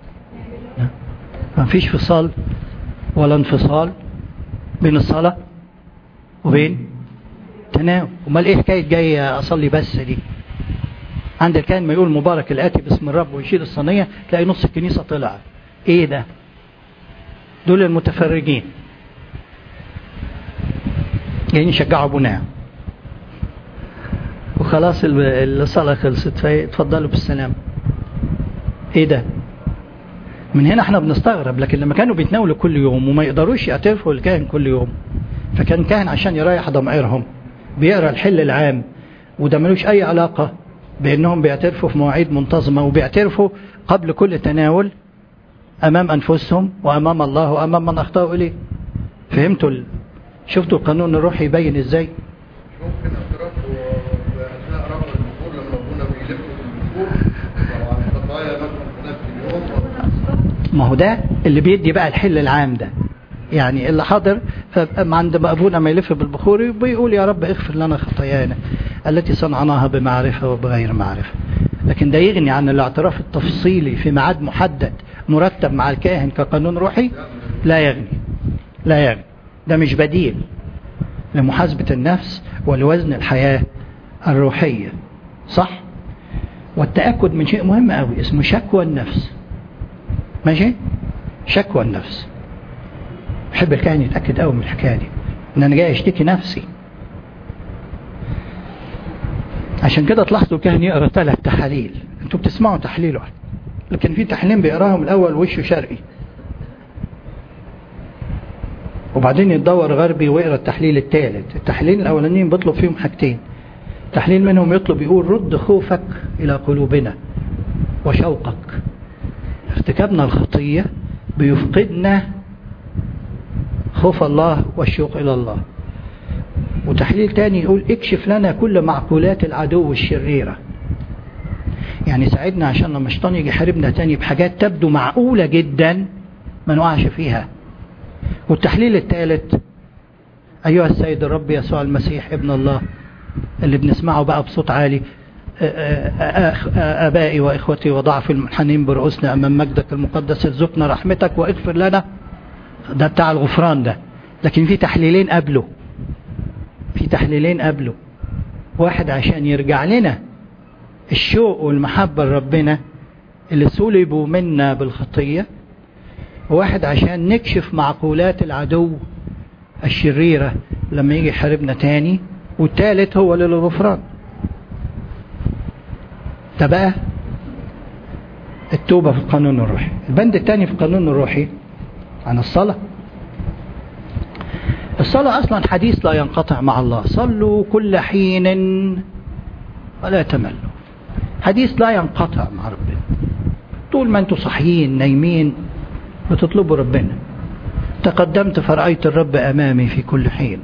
ما فيش فصال ولا انفصال بين الصلاة وبين تناول. وما ايه حكاية جاي أصلي بس دي؟ عند الكاهن ما يقول مبارك الآتي باسم الرب ويشيل الصينية تلاقي نص الكنيسة طلع. ايه ده؟ دول المتفرجين جايين يشجعوا ابونا وخلاص الصلاة خلصت فيتفضلوا بالسلام. ايه ده؟ من هنا احنا بنستغرب. لكن لما كانوا بيتناولوا كل يوم وما يقدروش يعترفوا الكاهن كل يوم، فكان كاهن عشان يريح ضمائرهم بيقرأ الحل العام، وده ملوش اي علاقة بانهم بيعترفوا في مواعيد منتظمة، وبيعترفوا قبل كل تناول امام انفسهم وامام الله وامام من اخطأوا اليه. فهمتوا شفتوا القانون الروحي يبين ازاي؟ ممكن اعترافه باثناء رفع البخور لما ابونا بيلف البخور طبعا خطايا مثلا في نفس اليوم. ما هو ده اللي بيدي بقى الحل العام ده، يعني اللي حاضر عند ابونا ما يلف بالبخور بيقول يا رب اغفر لنا خطايانا التي صنعناها بمعرفة وبغير معرفة. لكن ده يغني عن الاعتراف التفصيلي في ميعاد محدد مرتب مع الكاهن كقانون روحي؟ لا يغني، لا يغني. ده مش بديل لمحاسبة النفس ولوزن الحياة الروحية، صح؟ والتأكد من شيء مهم قوي اسمه شكوى النفس. ماشي؟ شكوى النفس. بحب الكاهن يتأكد قوي من الحكاية دي، ان انا جاي اشتكي نفسي. عشان كده تلاحظوا الكاهن يقرأ 3 تحاليل. انتوا بتسمعوا تحليل واحد، لكن في تحليل بيقراهم الاول وشه شرقي، وبعدين يتدور غربي ويقرأ التحليل الثالث. التحليل الاولانيين بيطلب فيهم حاجتين. تحليل منهم يطلب يقول رد خوفك الى قلوبنا وشوقك. ارتكابنا الخطية بيفقدنا خوف الله والشوق الى الله. وتحليل تاني يقول اكشف لنا كل معقولات العدو الشريرة، يعني ساعدنا عشان لما الشيطان يجي يحاربنا تاني بحاجات تبدو معقولة جدا ما نقعش فيها. والتحليل الثالث أيها السيد الرب يسوع المسيح ابن الله، اللي بنسمعه بقى بصوت عالي، آبائي وإخوتي وضعف المنحنين برؤوسنا أمام مجدك المقدس ارزقنا رحمتك واغفر لنا. ده بتاع الغفران ده. لكن في تحليلين قبله، في تحليلين قبله. واحد عشان يرجع لنا الشوق والمحبة لربنا اللي سلبوا منا بالخطية، وواحد عشان نكشف معقولات العدو الشريرة لما يجي يحاربنا تاني، والثالث هو للغفران. ده بقى التوبة في القانون الروحي. البند الثاني في القانون الروحي عن الصلاة. الصلاة أصلا حديث لا ينقطع مع الله. صلوا كل حين ولا تملوا. حديث لا ينقطع مع ربنا. طول ما انتوا صحيين نايمين بتطلبوا ربنا. تقدمت فرأيت الرب أمامي في كل حين.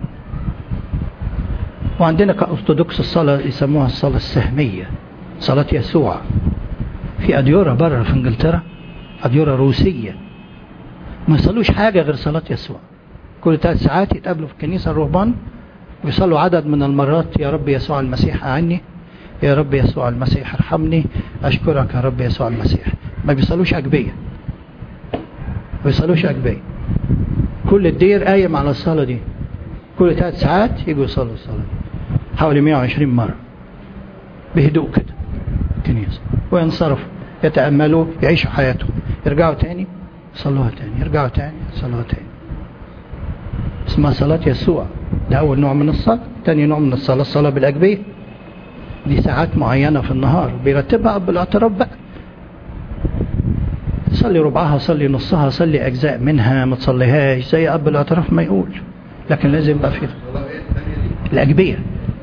وعندنا كأرثوذكس الصلاة يسموها الصلاة السهمية، صلاة يسوع. في أديرة بره في انجلترا، أديرة روسية، ما يصلوش حاجة غير صلاة يسوع. كل 3 ساعات يتقابلوا في الكنيسة الرهبان ويصلوا عدد من المرات يا رب يسوع المسيح أعني، يا رب يسوع المسيح ارحمني، أشكرك يا رب يسوع المسيح. ما بيصلوش أجبية، ما بيصلوش أجبية. كل الدير قايم على الصلاة دي. كل 3 ساعات يجوا يصلوا الصلاة دي حوالي 120 مرة بهدوء كده الكنيسة، وينصرفوا يتأملوا يعيشوا حياتهم، يرجعوا تاني يصلوها تاني، يرجعوا تاني يصلوها تاني. اسمها صلاة يسوع. ده أول نوع من الصلاة. تاني نوع من الصلاة الصلاة بالأجبية. دي ساعات معينة في النهار بيرتبها بالاعتراف بقى. صلي ربعها، صلي نصها، صلي أجزاء منها، ما تصليهاش زي أب الاعتراف ما يقول، لكن لازم يبقى فيها الأجبية.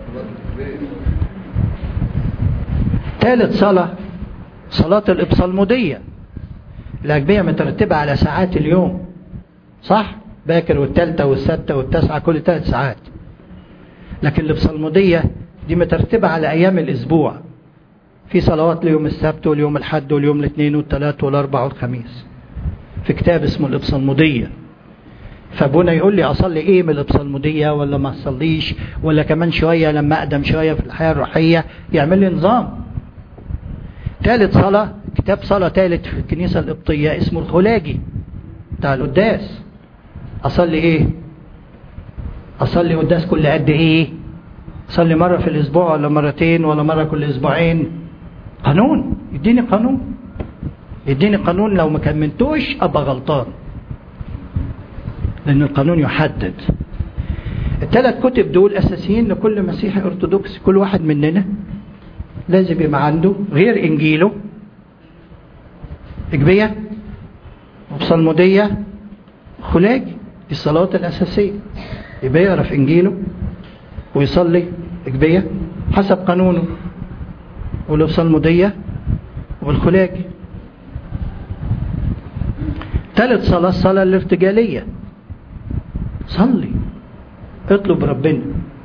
ثالث صلاة صلاة الإبصالمودية. الأجبية مترتبة على ساعات اليوم، صح؟ باكر والتالتة والستة والتاسعة كل 3 ساعات. لكن الإبصالمودية دي مترتبة على أيام الأسبوع، في صلوات ليوم السبت واليوم الحد واليوم الاثنين والثلاث والاربع والخميس، في كتاب اسمه الإبصالمودية. فابونا يقول لي أصلي إيه من الإبصالمودية ولا ما أصليش، ولا كمان شوية لما أقدم شوية في الحياة الروحية يعمل لي نظام. ثالث صلاة، كتاب صلاة ثالث في الكنيسة القبطية اسمه الخلاجي بتاع القداس. أصلي إيه؟ أصلي قداس كل قد إيه؟ أصلي مرة في الأسبوع ولا مرتين ولا مرة كل أسبوعين؟ قانون، يديني قانون، يديني قانون. لو ما كملتوش أبقى غلطان، لأن القانون يحدد. ال3 كتب دول أساسيين لكل مسيحي أرثوذكسي. كل واحد مننا لازم يبقى عنده غير إنجيله إجبية وبصلمودية خلاجي، دي الصلوات الأساسية. يبقى يقرأ في إنجيله ويصلي إجبية حسب قانونه، والبصلمودية والخلاجي. ثالث صلاة الصلاة الارتجالية، صلي اطلب ربنا.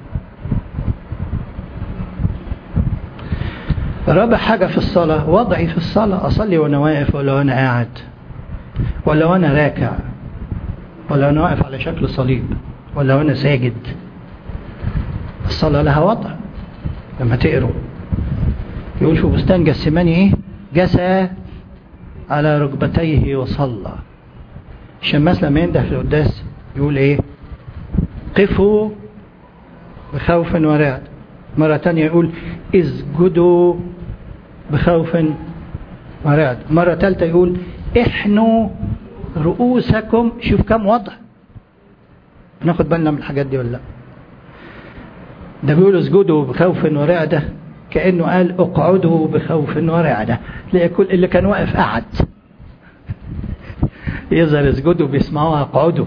رابع حاجة في الصلاة وضعي في الصلاة، أصلي وأنا واقف ولا وأنا قاعد ولا وأنا راكع ولا وأنا واقف على شكل صليب ولا وأنا ساجد. الصلاة لها وضع. لما تقروا يقول في بستان جسماني إيه؟ جسى على ركبتيه وصلى. الشماس لما ينده في القداس يقول إيه؟ قفوا بخوف ورعد. مرة تانية يقول اسجدوا بخوف ورعد. مرة ثالثة يقول احنوا رؤوسكم. شوف كم وضع، ناخد بالنا من الحاجات دي ولا لا؟ ده بيقول اسجدوا بخوف ورعدة، كأنه قال اقعدوا بخوف ورعدة. تلاقي كل اللي كان واقف قعد، يظهر اسجدوا بيسمعوها اقعدوا.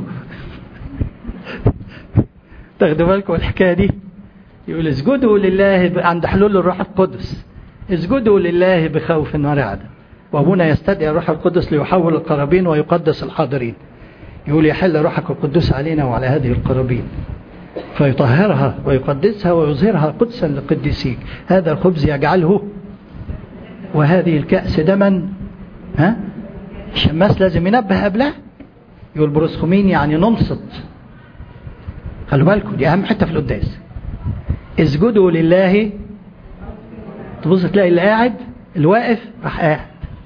تاخدوا بالكم الحكاية دي؟ يقول اسجدوا لله عند حلول الروح القدس، اسجدوا لله بخوف ورعدة. وابونا يستدعي الروح القدس ليحول القرابين ويقدس الحاضرين. يقول يحل روحك القدوس علينا وعلى هذه القرابين فيطهرها ويقدسها ويظهرها قدسا لقديسيك. هذا الخبز يجعله وهذه الكأس دما. ها؟ الشماس لازم ينبه قبلها. يقول بروسخومين يعني ننصت. خلوا بالكم دي أهم حتة في القداس. اسجدوا لله، تبص تلاقي اللي قاعد الواقف راح قاعد،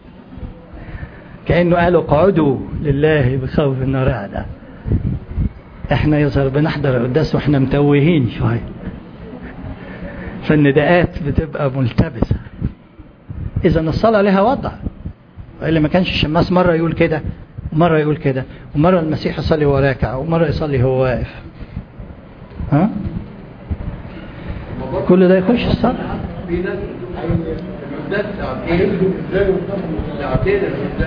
كأنه قالوا اقعدوا لله بخوف ورعدة. احنا يظهر بنحضر القداس واحنا متوهين شوية، فالنداءات بتبقى ملتبسة. اذا الصلاة لها وضع، وإلا ما كانش الشماس مرة يقول كده ومرة يقول كده، ومرة المسيح يصلي وهو راكع ومرة يصلي وهو واقف. ها؟ كل ده يخش الصلاة. في ناس القداس ساعتين ساعتين،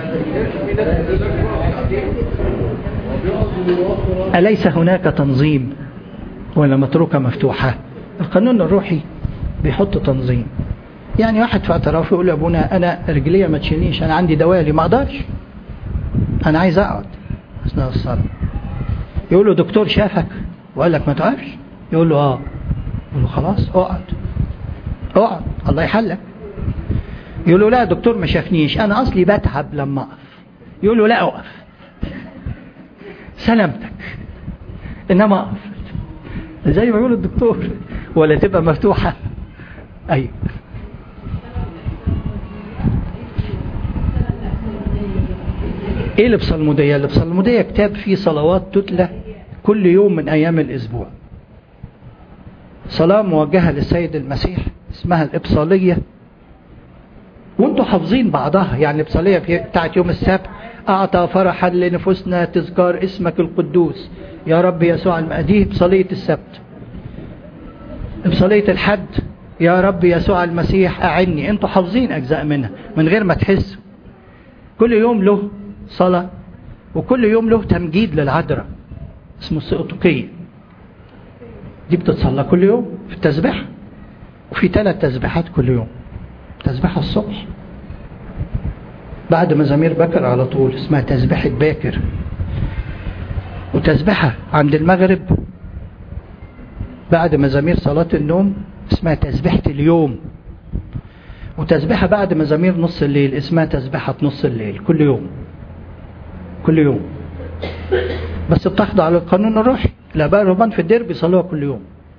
أليس هناك تنظيم ولا متروكة مفتوحة؟ القانون الروحي بيحط تنظيم. يعني واحد في اعترافه يقول لأبونا أنا رجلية ما تشيلنيش، أنا عندي دوالي ما أقدرش، أنا عايز أقعد أثناء الصلاة. يقول له دكتور شافك وقال لك ما تقفش؟ يقول له آه. يقول له خلاص اقعد اقعد الله يحلك. يقول له لا دكتور ما شافنيش، أنا أصلي بتعب لما أقف. يقول له لا أقف سلامتك، إنما أقف زي ما يقول الدكتور، ولا تبقى مفتوحة. أيوة. إيه البصلمودية؟ البصلمودية كتاب فيه صلوات تتلى كل يوم من أيام الأسبوع. صلاة موجهة للسيد المسيح اسمها الإبصالية، وانتوا حافظين بعضها. يعني الإبصالية بتاعت يوم السبت أعطى فرحا لنفوسنا تذكار اسمك القدوس يا رب يسوع دي إبصالية السبت. إبصالية الحد يا رب يسوع المسيح أعني. انتوا حافظين أجزاء منها من غير ما تحسوا. كل يوم له صلاة، وكل يوم له تمجيد للعذراء اسمه السقطوقية، دي بتتصلى كل يوم في التسبيح. وفي 3 تسبيحات كل يوم. تسبيحة الصبح بعد مزامير بكر على طول اسمها تسبيحة باكر، وتسبحة عند المغرب بعد مزامير صلاة النوم اسمها تسبحة اليوم، وتسبحة بعد مزامير نص الليل اسمها تسبحة نص الليل. كل يوم كل يوم، بس بتخضع للقانون الروحي. الآباء الرهبان في الدير بيصلوها كل يوم،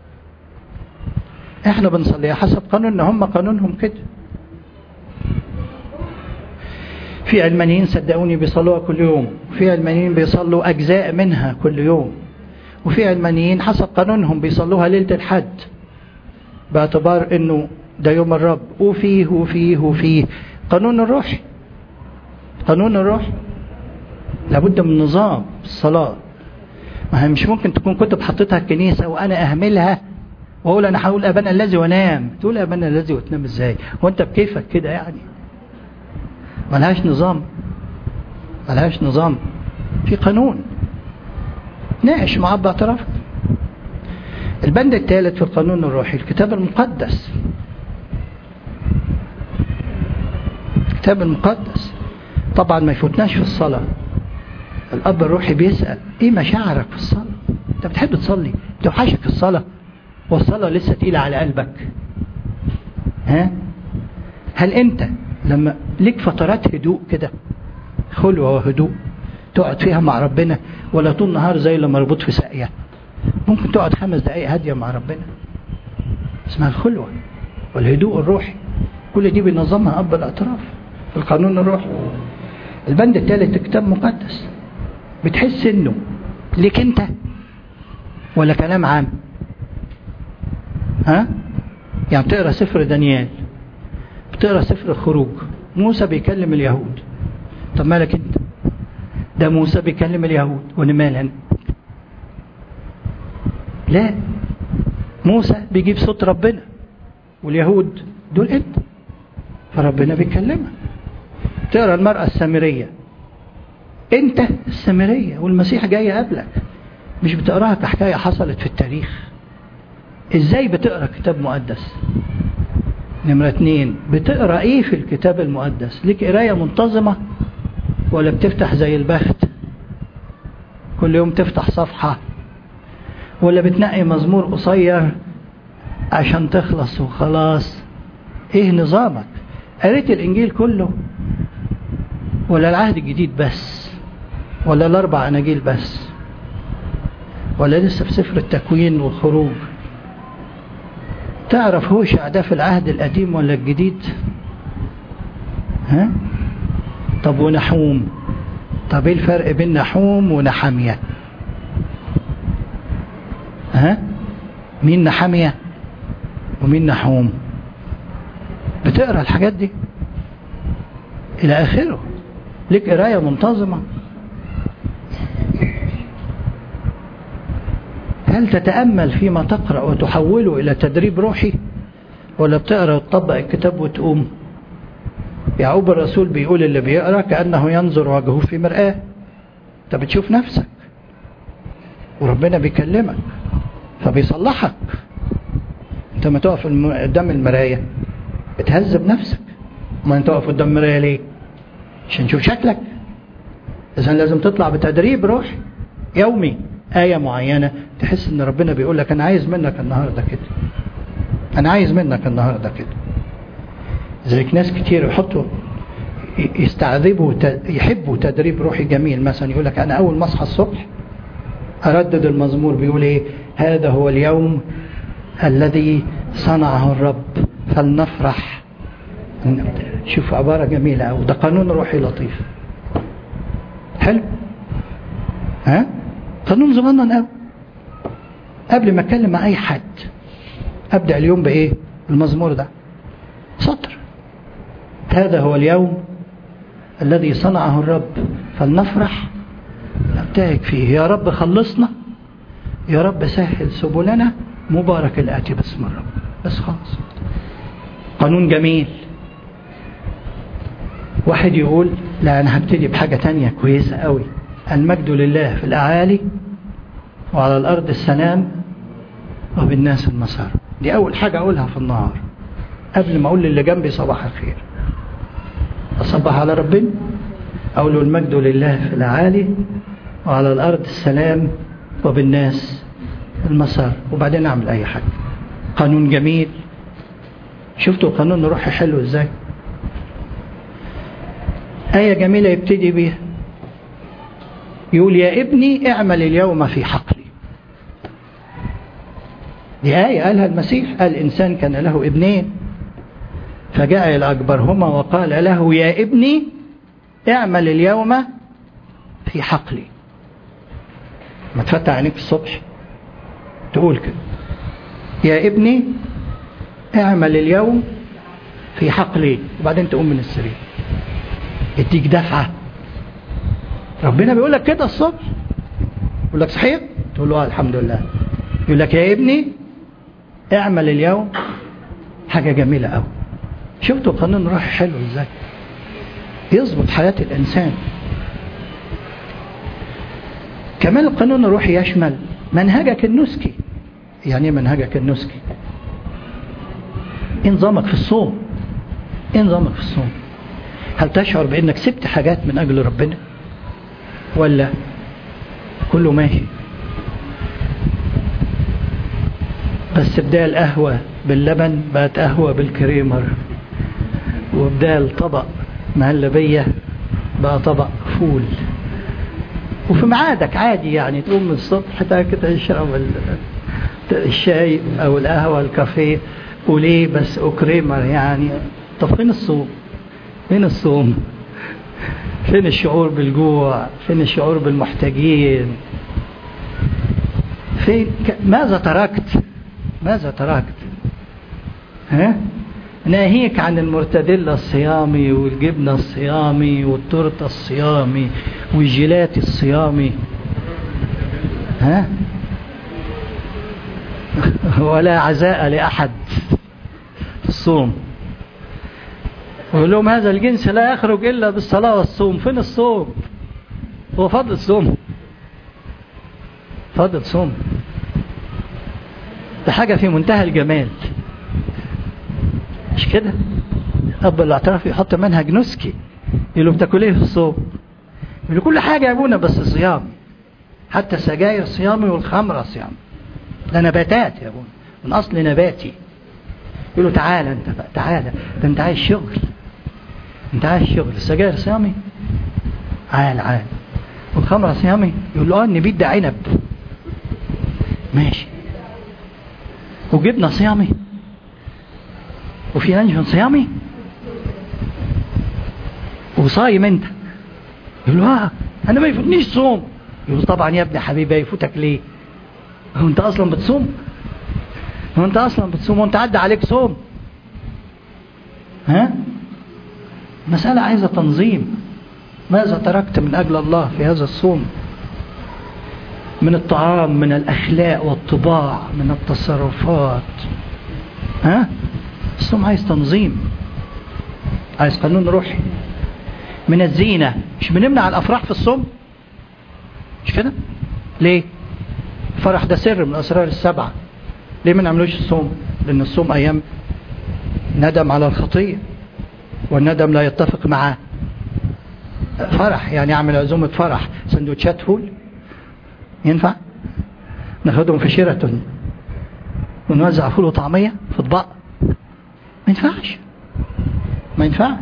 احنا بنصليها حسب قانوننا، هم قانونهم كده. في علمانيين صدقوني بيصلوها كل يوم، في علمانيين بيصلوا أجزاء منها كل يوم، وفي علمانيين حسب قانونهم بيصلوها ليلة الحد باعتبار انه ده يوم الرب، وفيه قانون الروح. قانون الروح لابد من نظام الصلاة. ما هي مش ممكن تكون كتب حطيتها الكنيسة وانا اهملها واقول انا هقول ابانا الذي وانام. تقول ابانا الذي وتنام ازاي وانت بكيفك كده؟ يعني ملهاش نظام، ملهاش نظام، في قانون. ناقش مع باعترافك. البند الثالث في القانون الروحي الكتاب المقدس. الكتاب المقدس طبعا ما يفوتناش في الصلاة. الأب الروحي بيسأل ايه مشاعرك في الصلاة؟ انت بتحب تصلي؟ بتوحشك الصلاة؟ والصلاة لسه تقيلة على قلبك؟ هل انت لما ليك فترات هدوء كده، خلوة وهدوء تقعد فيها مع ربنا، ولا طول نهار زي اللي مربوط في ساقية؟ ممكن تقعد 5 دقائق هادية مع ربنا، اسمها الخلوة والهدوء الروحي. كل دي بينظمها أب الاعتراف في القانون الروحي. البند الثالث كتاب مقدس. بتحس انه ليك انت ولا كلام عام؟ يعني بتقرأ سفر دانيال، بتقرأ سفر الخروج، موسى بيكلم اليهود، طب مالك انت؟ ده موسى بيكلم اليهود وانا مال انا؟ لا، موسى بيجيب صوت ربنا واليهود دول انت، فربنا بيكلمها. تقرأ المرأة السامرية، انت السامرية والمسيح جاي قبلك، مش بتقراها كحكاية حصلت في التاريخ. ازاي بتقرأ كتاب مقدس؟ نمرة 2، بتقرأ ايه في الكتاب المقدس؟ ليك قراية منتظمة ولا بتفتح زي البخت كل يوم تفتح صفحة، ولا بتنقي مزمور قصير عشان تخلص وخلاص؟ ايه نظامك؟ قريت الانجيل كله ولا العهد الجديد بس، ولا ال4 اناجيل بس، ولا لسه في سفر التكوين والخروج؟ تعرف هوشع ده في العهد القديم ولا الجديد؟ طب ونحوم؟ طب ايه الفرق بين نحوم ونحمية؟ مين نحمية ومين نحوم؟ بتقرأ الحاجات دي الى اخره، لك قراية منتظمة. هل تتأمل فيما تقرأ وتحوله إلى تدريب روحي، ولا بتقرأ وتطبق الكتاب وتقوم؟ يعقوب الرسول بيقول اللي بيقرأ كأنه ينظر وجهه في مرآة. انت بتشوف نفسك وربنا بيكلمك فبيصلحك. انت ما تقف قدام المراية بتهذب نفسك، ما انت تقف قدام المراية ليه؟ عشان تشوف شكلك. إذن لازم تطلع بتدريب روحي يومي، آية معينة تحس ان ربنا بيقول لك انا عايز منك النهاردة كده، انا عايز منك النهاردة كده. زيك ناس كتير يحطوا يستعذبوا يحبوا تدريب روحي جميل. مثلا يقول لك انا اول ما اصحى الصبح اردد المزمور بيقول ايه؟ هذا هو اليوم الذي صنعه الرب فلنفرح. شوف عبارة جميلة أوي، ده قانون روحي لطيف حلو. قانون صغنن أوي. قبل ما أتكلم مع أي حد أبدأ اليوم بإيه؟ المزمور ده سطر، هذا هو اليوم الذي صنعه الرب فلنفرح نبتهج فيه. يا رب خلصنا، يا رب سهل سبلنا، مبارك الآتي باسم الرب. بس خلاص، قانون جميل. واحد يقول لا أنا هبتدي بحاجة تانية كويسة قوي، المجد لله في الأعالي وعلى الأرض السلام وبالناس المسار. دي أول حاجة أقولها في النهار قبل ما أقول للي جنبي صباح الخير. أصبح على ربنا، أقول له المجد لله في الأعالي وعلى الأرض السلام وبالناس المسار. وبعدين أعمل أي حاجة. قانون جميل. شفتوا قانون روحي حلو إزاي؟ آية جميلة يبتدي بيها، يقول يا ابني اعمل اليوم في حقلي. دي آية قالها المسيح. قال الإنسان كان له ابنين فجاء إلى أكبرهما وقال له يا ابني اعمل اليوم في حقلي. ما تفتح عينيك الصبح تقول كده يا ابني اعمل اليوم في حقلي، وبعدين تقوم من السرير يديك دفعة. ربنا بيقول لك كده الصبح، يقول لك صحيح، تقول له الحمد لله. يقول لك يا ابني اعمل اليوم. حاجة جميلة قوي. شفتوا قانون روحي حلو ازاي يظبط حياة الإنسان. كمان القانون الروحي يشمل منهجك النسكي. يعني ايه منهجك النسكي؟ ايه نظامك في الصوم؟ ايه نظامك في الصوم؟ هل تشعر بانك سبت حاجات من اجل ربنا ولا كله ماشي؟ بس بدال قهوة باللبن بقت قهوة بالكريمر، وبدال طبق مهلبية بقى طبق فول. وفي ميعادك عادي، يعني تقوم من الصبح تشرب الشاي او القهوة الكافيه وليه بس وكريمر يعني. طب فين الصوم؟ فين الصوم؟ فين الشعور بالجوع؟ فين الشعور بالمحتاجين؟ فين ماذا تركت؟ ماذا تركت؟ ها؟ ناهيك عن المرتديلا الصيامي والجبنة الصيامي والتورته الصيامي والجيلاتي الصيامي. ها؟ ولا عزاء لأحد في الصوم. ويقول لهم هذا الجنس لا يخرج إلا بالصلاة والصوم. فين الصوم؟ هو فضل صوم؟ فضل صوم ده حاجة في منتهى الجمال، مش كده؟ أب الاعتراف يحط منهج نسكي. يقول له بتاكل ايه في الصوم؟ يقول له كل حاجة يا ابونا بس صيام، حتى سجاير صيامي والخمرة صيام. ده نباتات يا ابونا، من أصل نباتي. يقول له تعالى انت بقى، تعالى ده انت عايز شغل، انت عايز شغل. السجاير صيامي؟ عال. والخمرة صيامي؟ يقول له النبيت ده عنب، ماشي. وجبنة صيامي؟ وفي لانشون صيامي؟ وصايم انت؟ يقول له انا ما يفوتنيش صوم. يقول طبعا يا ابني حبيبي يفوتك ليه؟ هو انت اصلا بتصوم؟ وانت عدى عليك صوم؟ ها؟ مسألة عايزة تنظيم. ماذا تركت من أجل الله في هذا الصوم؟ من الطعام، من الأخلاق والطباع، من التصرفات. ها؟ الصوم عايز تنظيم، عايز قانون روحي. من الزينة، مش بنمنع الأفراح في الصوم؟ مش كده؟ ليه؟ الفرح ده سر من أسرار السبعة. ليه ما نعملوش الصوم؟ لأن الصوم أيام ندم على الخطية، والندم لا يتفق معاه فرح. يعني أعمل عزومة فرح، سندوتشات فول ينفع؟ ناخدهم في شيراتون ونوزع فول وطعمية في اطباق؟ ما ينفعش.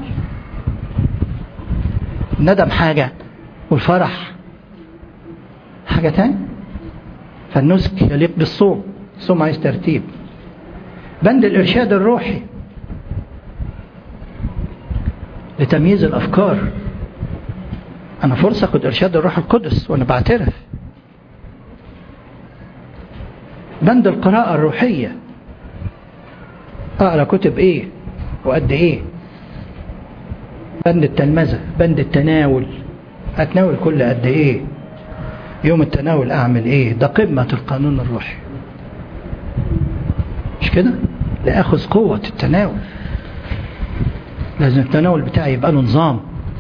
الندم حاجة والفرح حاجة تانية. فالنسك يليق بالصوم. الصوم عايز ترتيب. بند الإرشاد الروحي لتمييز الأفكار. أنا فرصة أخد إرشاد الروح القدس وأنا بعترف. بند القراءة الروحية، أقرأ كتب إيه وقد إيه. بند التلمذة، بند التناول، أتناول كل قد إيه. يوم التناول أعمل إيه. ده قمة القانون الروحي، مش كده؟ لأخذ قوة التناول. لازم التناول بتاعي يبقى له نظام.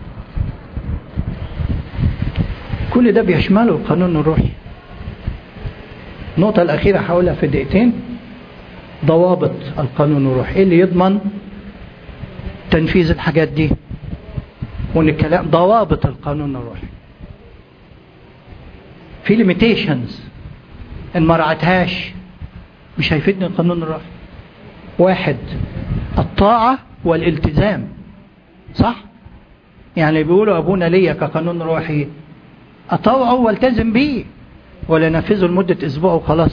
كل ده بيشمله القانون الروحي. النقطة الأخيرة هقولها في دقيقتين. ضوابط القانون الروحي. إيه اللي يضمن تنفيذ الحاجات دي؟ وإن الكلام ضوابط القانون الروحي. في ليميتيشنز ان ما رعتهاش مش هيفيدني القانون الروحي. واحد، الطاعة والالتزام، صح؟ يعني بيقولوا ابونا ليا كقانون روحي اطوعه والتزم بيه ولا نفذه لمدة اسبوع وخلاص.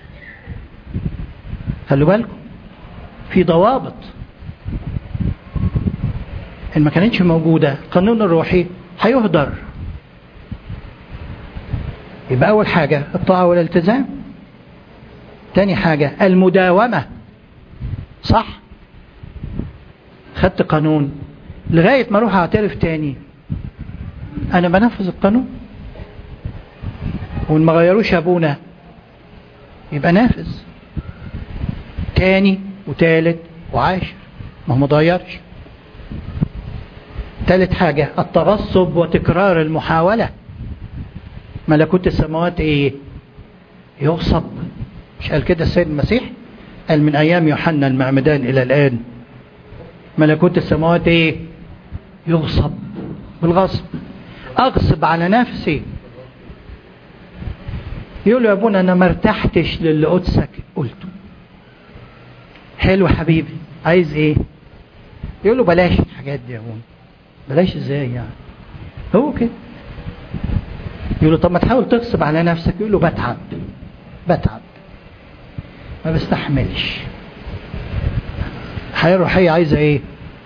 خلوا بالكم في ضوابط، ان ما كانتش موجودة القانون الروحي هيهدر. يبقى اول حاجة الطاعة والالتزام. تاني حاجة المداومة، صح؟ خدت قانون لغاية ما اروح اعترف تاني انا بنفذ القانون، وان ما غيروش ابونا يبقى نافذ تاني وتالت وعاشر، ما هو متغيرش. تالت حاجة التغصب وتكرار المحاولة. ملكوت السماوات ايه؟ يغصب. مش قال كده السيد المسيح؟ قال من ايام يوحنا المعمدان الى الان ملكوت السماوات ايه؟ يغصب، بالغصب. اغصب على نفسي. يقول له يا ابونا انا ما ارتحتش للي قدسك قلته. حلو حبيبي، عايز ايه؟ يقول له بلاش الحاجات دي يا ابونا. بلاش ازاي يعني؟ هو كده. يقول له طب ما تحاول تغصب على نفسك. يقول له بتعب ما بستحملش. الحياة الروحية عايزة ايه؟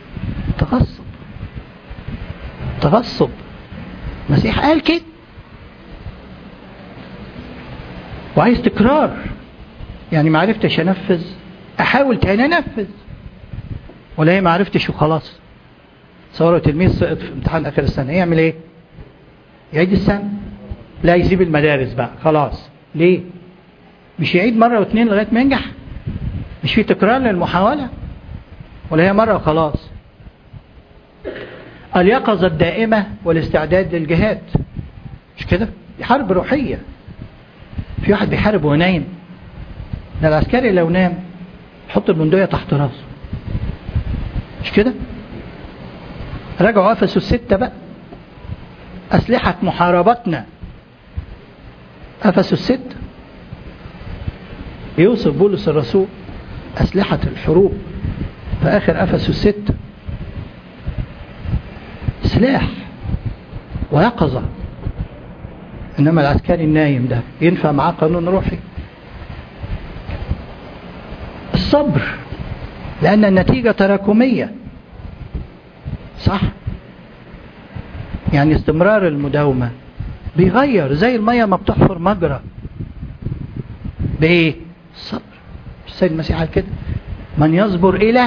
تغصب. المسيح قال كده. وعايز تكرار، يعني ما عرفتش انفذ احاول تاني انفذ، ولا هي ما عرفتش وخلاص. صورة تلميذ سقط في امتحان اخر السنة يعمل ايه؟ يعيد السنة؟ لا، يسيب المدارس بقى خلاص. ليه؟ مش يعيد مرة واثنين لغاية ما ينجح؟ مش في تكرار للمحاولة؟ ولا هي مرة وخلاص؟ اليقظة الدائمة والاستعداد للجهاد، مش كده؟ دي حرب روحية. في واحد بيحارب وهو نايم؟ ده العسكري لو نام حط البندقية تحت راسه، مش كده؟ راجعوا افسوا 6 بقى، أسلحة محاربتنا. افسوا 6 يوصف بولس الرسول أسلحة الحروب في آخر افسوا 6. سلاح ويقظة. إنما العسكري النايم ده ينفع معاه قانون روحي؟ الصبر، لأن النتيجة تراكمية، صح؟ يعني استمرار المداومة بيغير زي المية ما بتحفر مجرى. بإيه؟ الصبر. السيد المسيح قال كده من يصبر إلى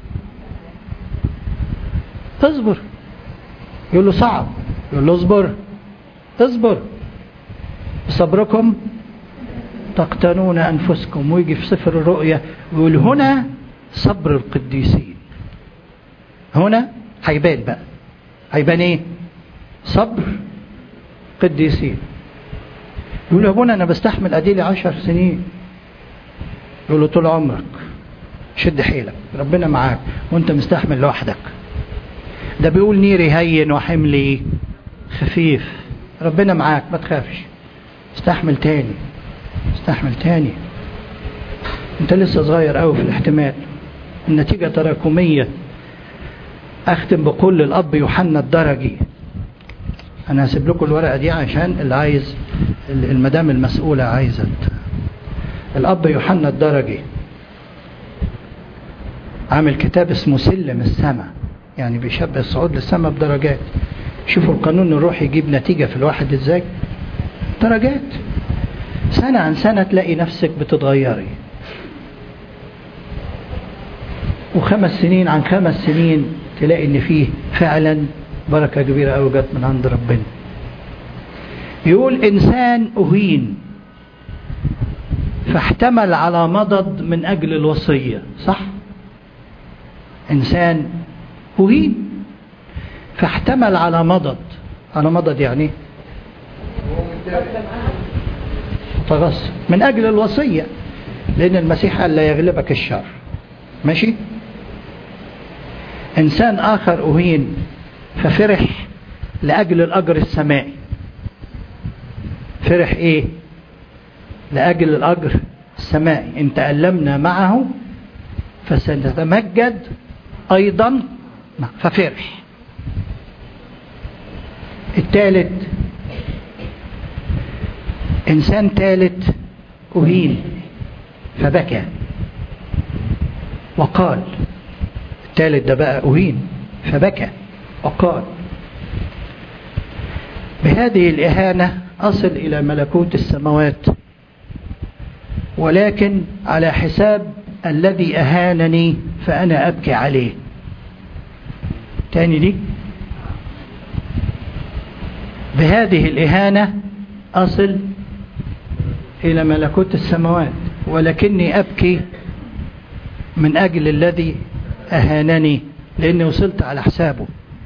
اصبر. يقول له صعب، يقول له اصبر بصبركم تقتنون أنفسكم. ويجي في سفر الرؤيا يقول هنا صبر القديسين. هنا هيبان بقى، هيبان ايه؟ صبر قديسين. يقول له ابونا انا بستحمل اديلي 10 سنين. يقول له طول عمرك شد حيلك، ربنا معاك وانت مستحمل لوحدك. ده بيقول نيري هين وحملي خفيف. ربنا معاك ما تخافش، استحمل تاني. انت لسه صغير قوي في الاحتمال. النتيجة تراكمية. اختم بقول الاب يوحنا الدرجي. انا هسيب لكم الورقة دي عشان اللي عايز، المدام المسؤولة عايزة. الاب يوحنا الدرجي عامل كتاب اسمه سلم السماء، يعني بيشبه الصعود للسماء بدرجات. شوفوا القانون الروحي يجيب نتيجة في الواحد ازاي؟ درجات. سنة عن سنة تلاقي نفسك بتتغيري، و5 سنين عن 5 سنين تلاقي ان فيه فعلا بركة كبيرة قوي جت من عند ربنا. يقول انسان اهين فاحتمل على مضض من اجل الوصية، صح؟ انسان اهين فاحتمل على مضض يعني تغصب من اجل الوصية، لان المسيح قال لا يغلبك الشر. ماشي؟ انسان اخر اهين ففرح لاجل الاجر السمائي. فرح ايه؟ لأجل الأجر السمائي، إن تألمنا معه فسنتمجد أيضا، ففرح. الثالث، إنسان ثالث أهين فبكى وقال، الثالث ده بقى أهين فبكى وقال: بهذه الإهانة أصل إلى ملكوت السماوات، ولكن على حساب الذي أهانني فأنا أبكي عليه. تاني دي، بهذه الإهانة أصل إلى ملكوت السماوات، ولكني أبكي من أجل الذي أهانني، لأني وصلت على حسابه.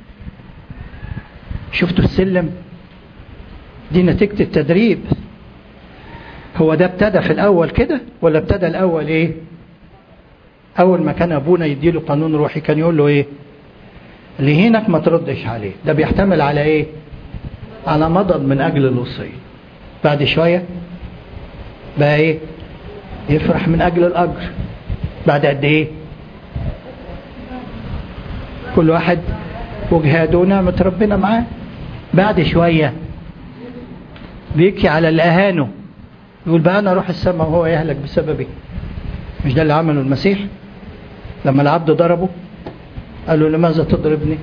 شفتوا السلم؟ دي نتيجة التدريب. هو ده ابتدى في الأول كده، ولا ابتدى الأول إيه؟ أول ما كان أبونا يديله قانون روحي كان يقول له إيه؟ اللي يهينك ما تردش عليه. ده بيحتمل على إيه؟ على مضض من أجل الوصية. بعد شوية بقى إيه؟ يفرح من أجل الأجر. بعد قد إيه؟ كل واحد وجهاده ونعمة ربنا معاه. بعد شوية بيبكي على اللي أهانه، يقول بقى أنا أروح السماء وهو يهلك بسببي. مش ده اللي عمله المسيح لما العبد ضربه؟ قال له: لماذا تضربني؟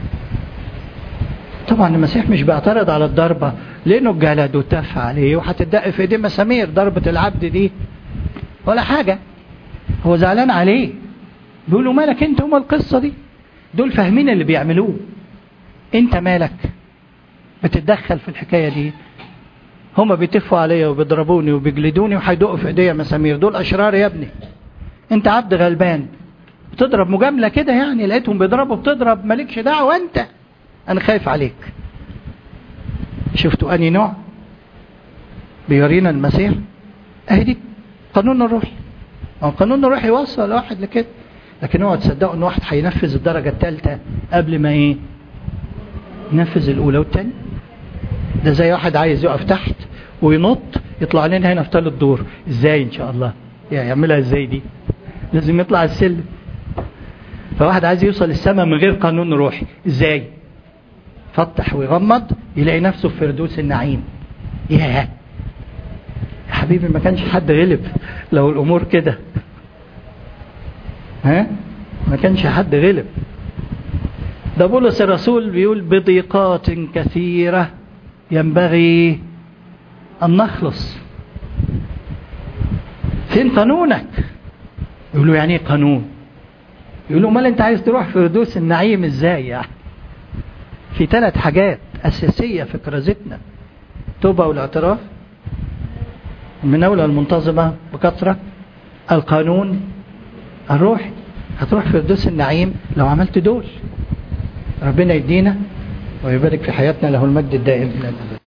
طبعا المسيح مش بيعترض على الضربة، لأنه جلد وتف عليه وهتدق في ايديه مسامير ضربة العبد دي ولا حاجة. هو زعلان عليه، بيقول له: مالك انت وما القصة دي؟ دول فاهمين اللي بيعملوه، انت مالك بتتدخل في الحكاية دي؟ هما بيتفوا عليا وبيضربوني وبيجلدوني وهيدقوا في ايديا مسامير، دول اشرار يا ابني. انت عبد غلبان بتضرب مجاملة كده، يعني لقيتهم بيضربوا بتضرب، مالكش دعوة انت، انا خايف عليك. شفتوا اني نوع بيورينا المسيح؟ اهي دي قانون الروحي. القانون الروحي يوصل واحد لكده، لكن هو تصدقوا ان واحد هينفذ الدرجة الثالثة قبل ما ايه؟ ينفذ الاولى والثانية. ده زي واحد عايز يقف تحت وينط يطلع لنا هنا في 3 دور. ازاي ان شاء الله؟ يعني يعملها ازاي دي؟ لازم يطلع السلم. فواحد عايز يوصل السماء من غير قانون روحي، ازاي؟ فتح ويغمض يلاقي نفسه في فردوس النعيم. يا حبيبي، ما كانش حد غلب لو الامور كده. ما كانش حد غلب. ده بولس الرسول بيقول: بضيقات كثيرة ينبغي أن نخلص. فين قانونك؟ يقولوا: يعني ايه قانون؟ يقولوا: مال انت عايز تروح فردوس النعيم ازاي يعني؟ في 3 حاجات أساسية في كرازتنا: توبة والاعتراف، المناولة المنتظمة بكثرة، القانون الروحي. هتروح فردوس النعيم لو عملت دول. ربنا يدينا ويبارك في حياتنا، له المجد الدائم.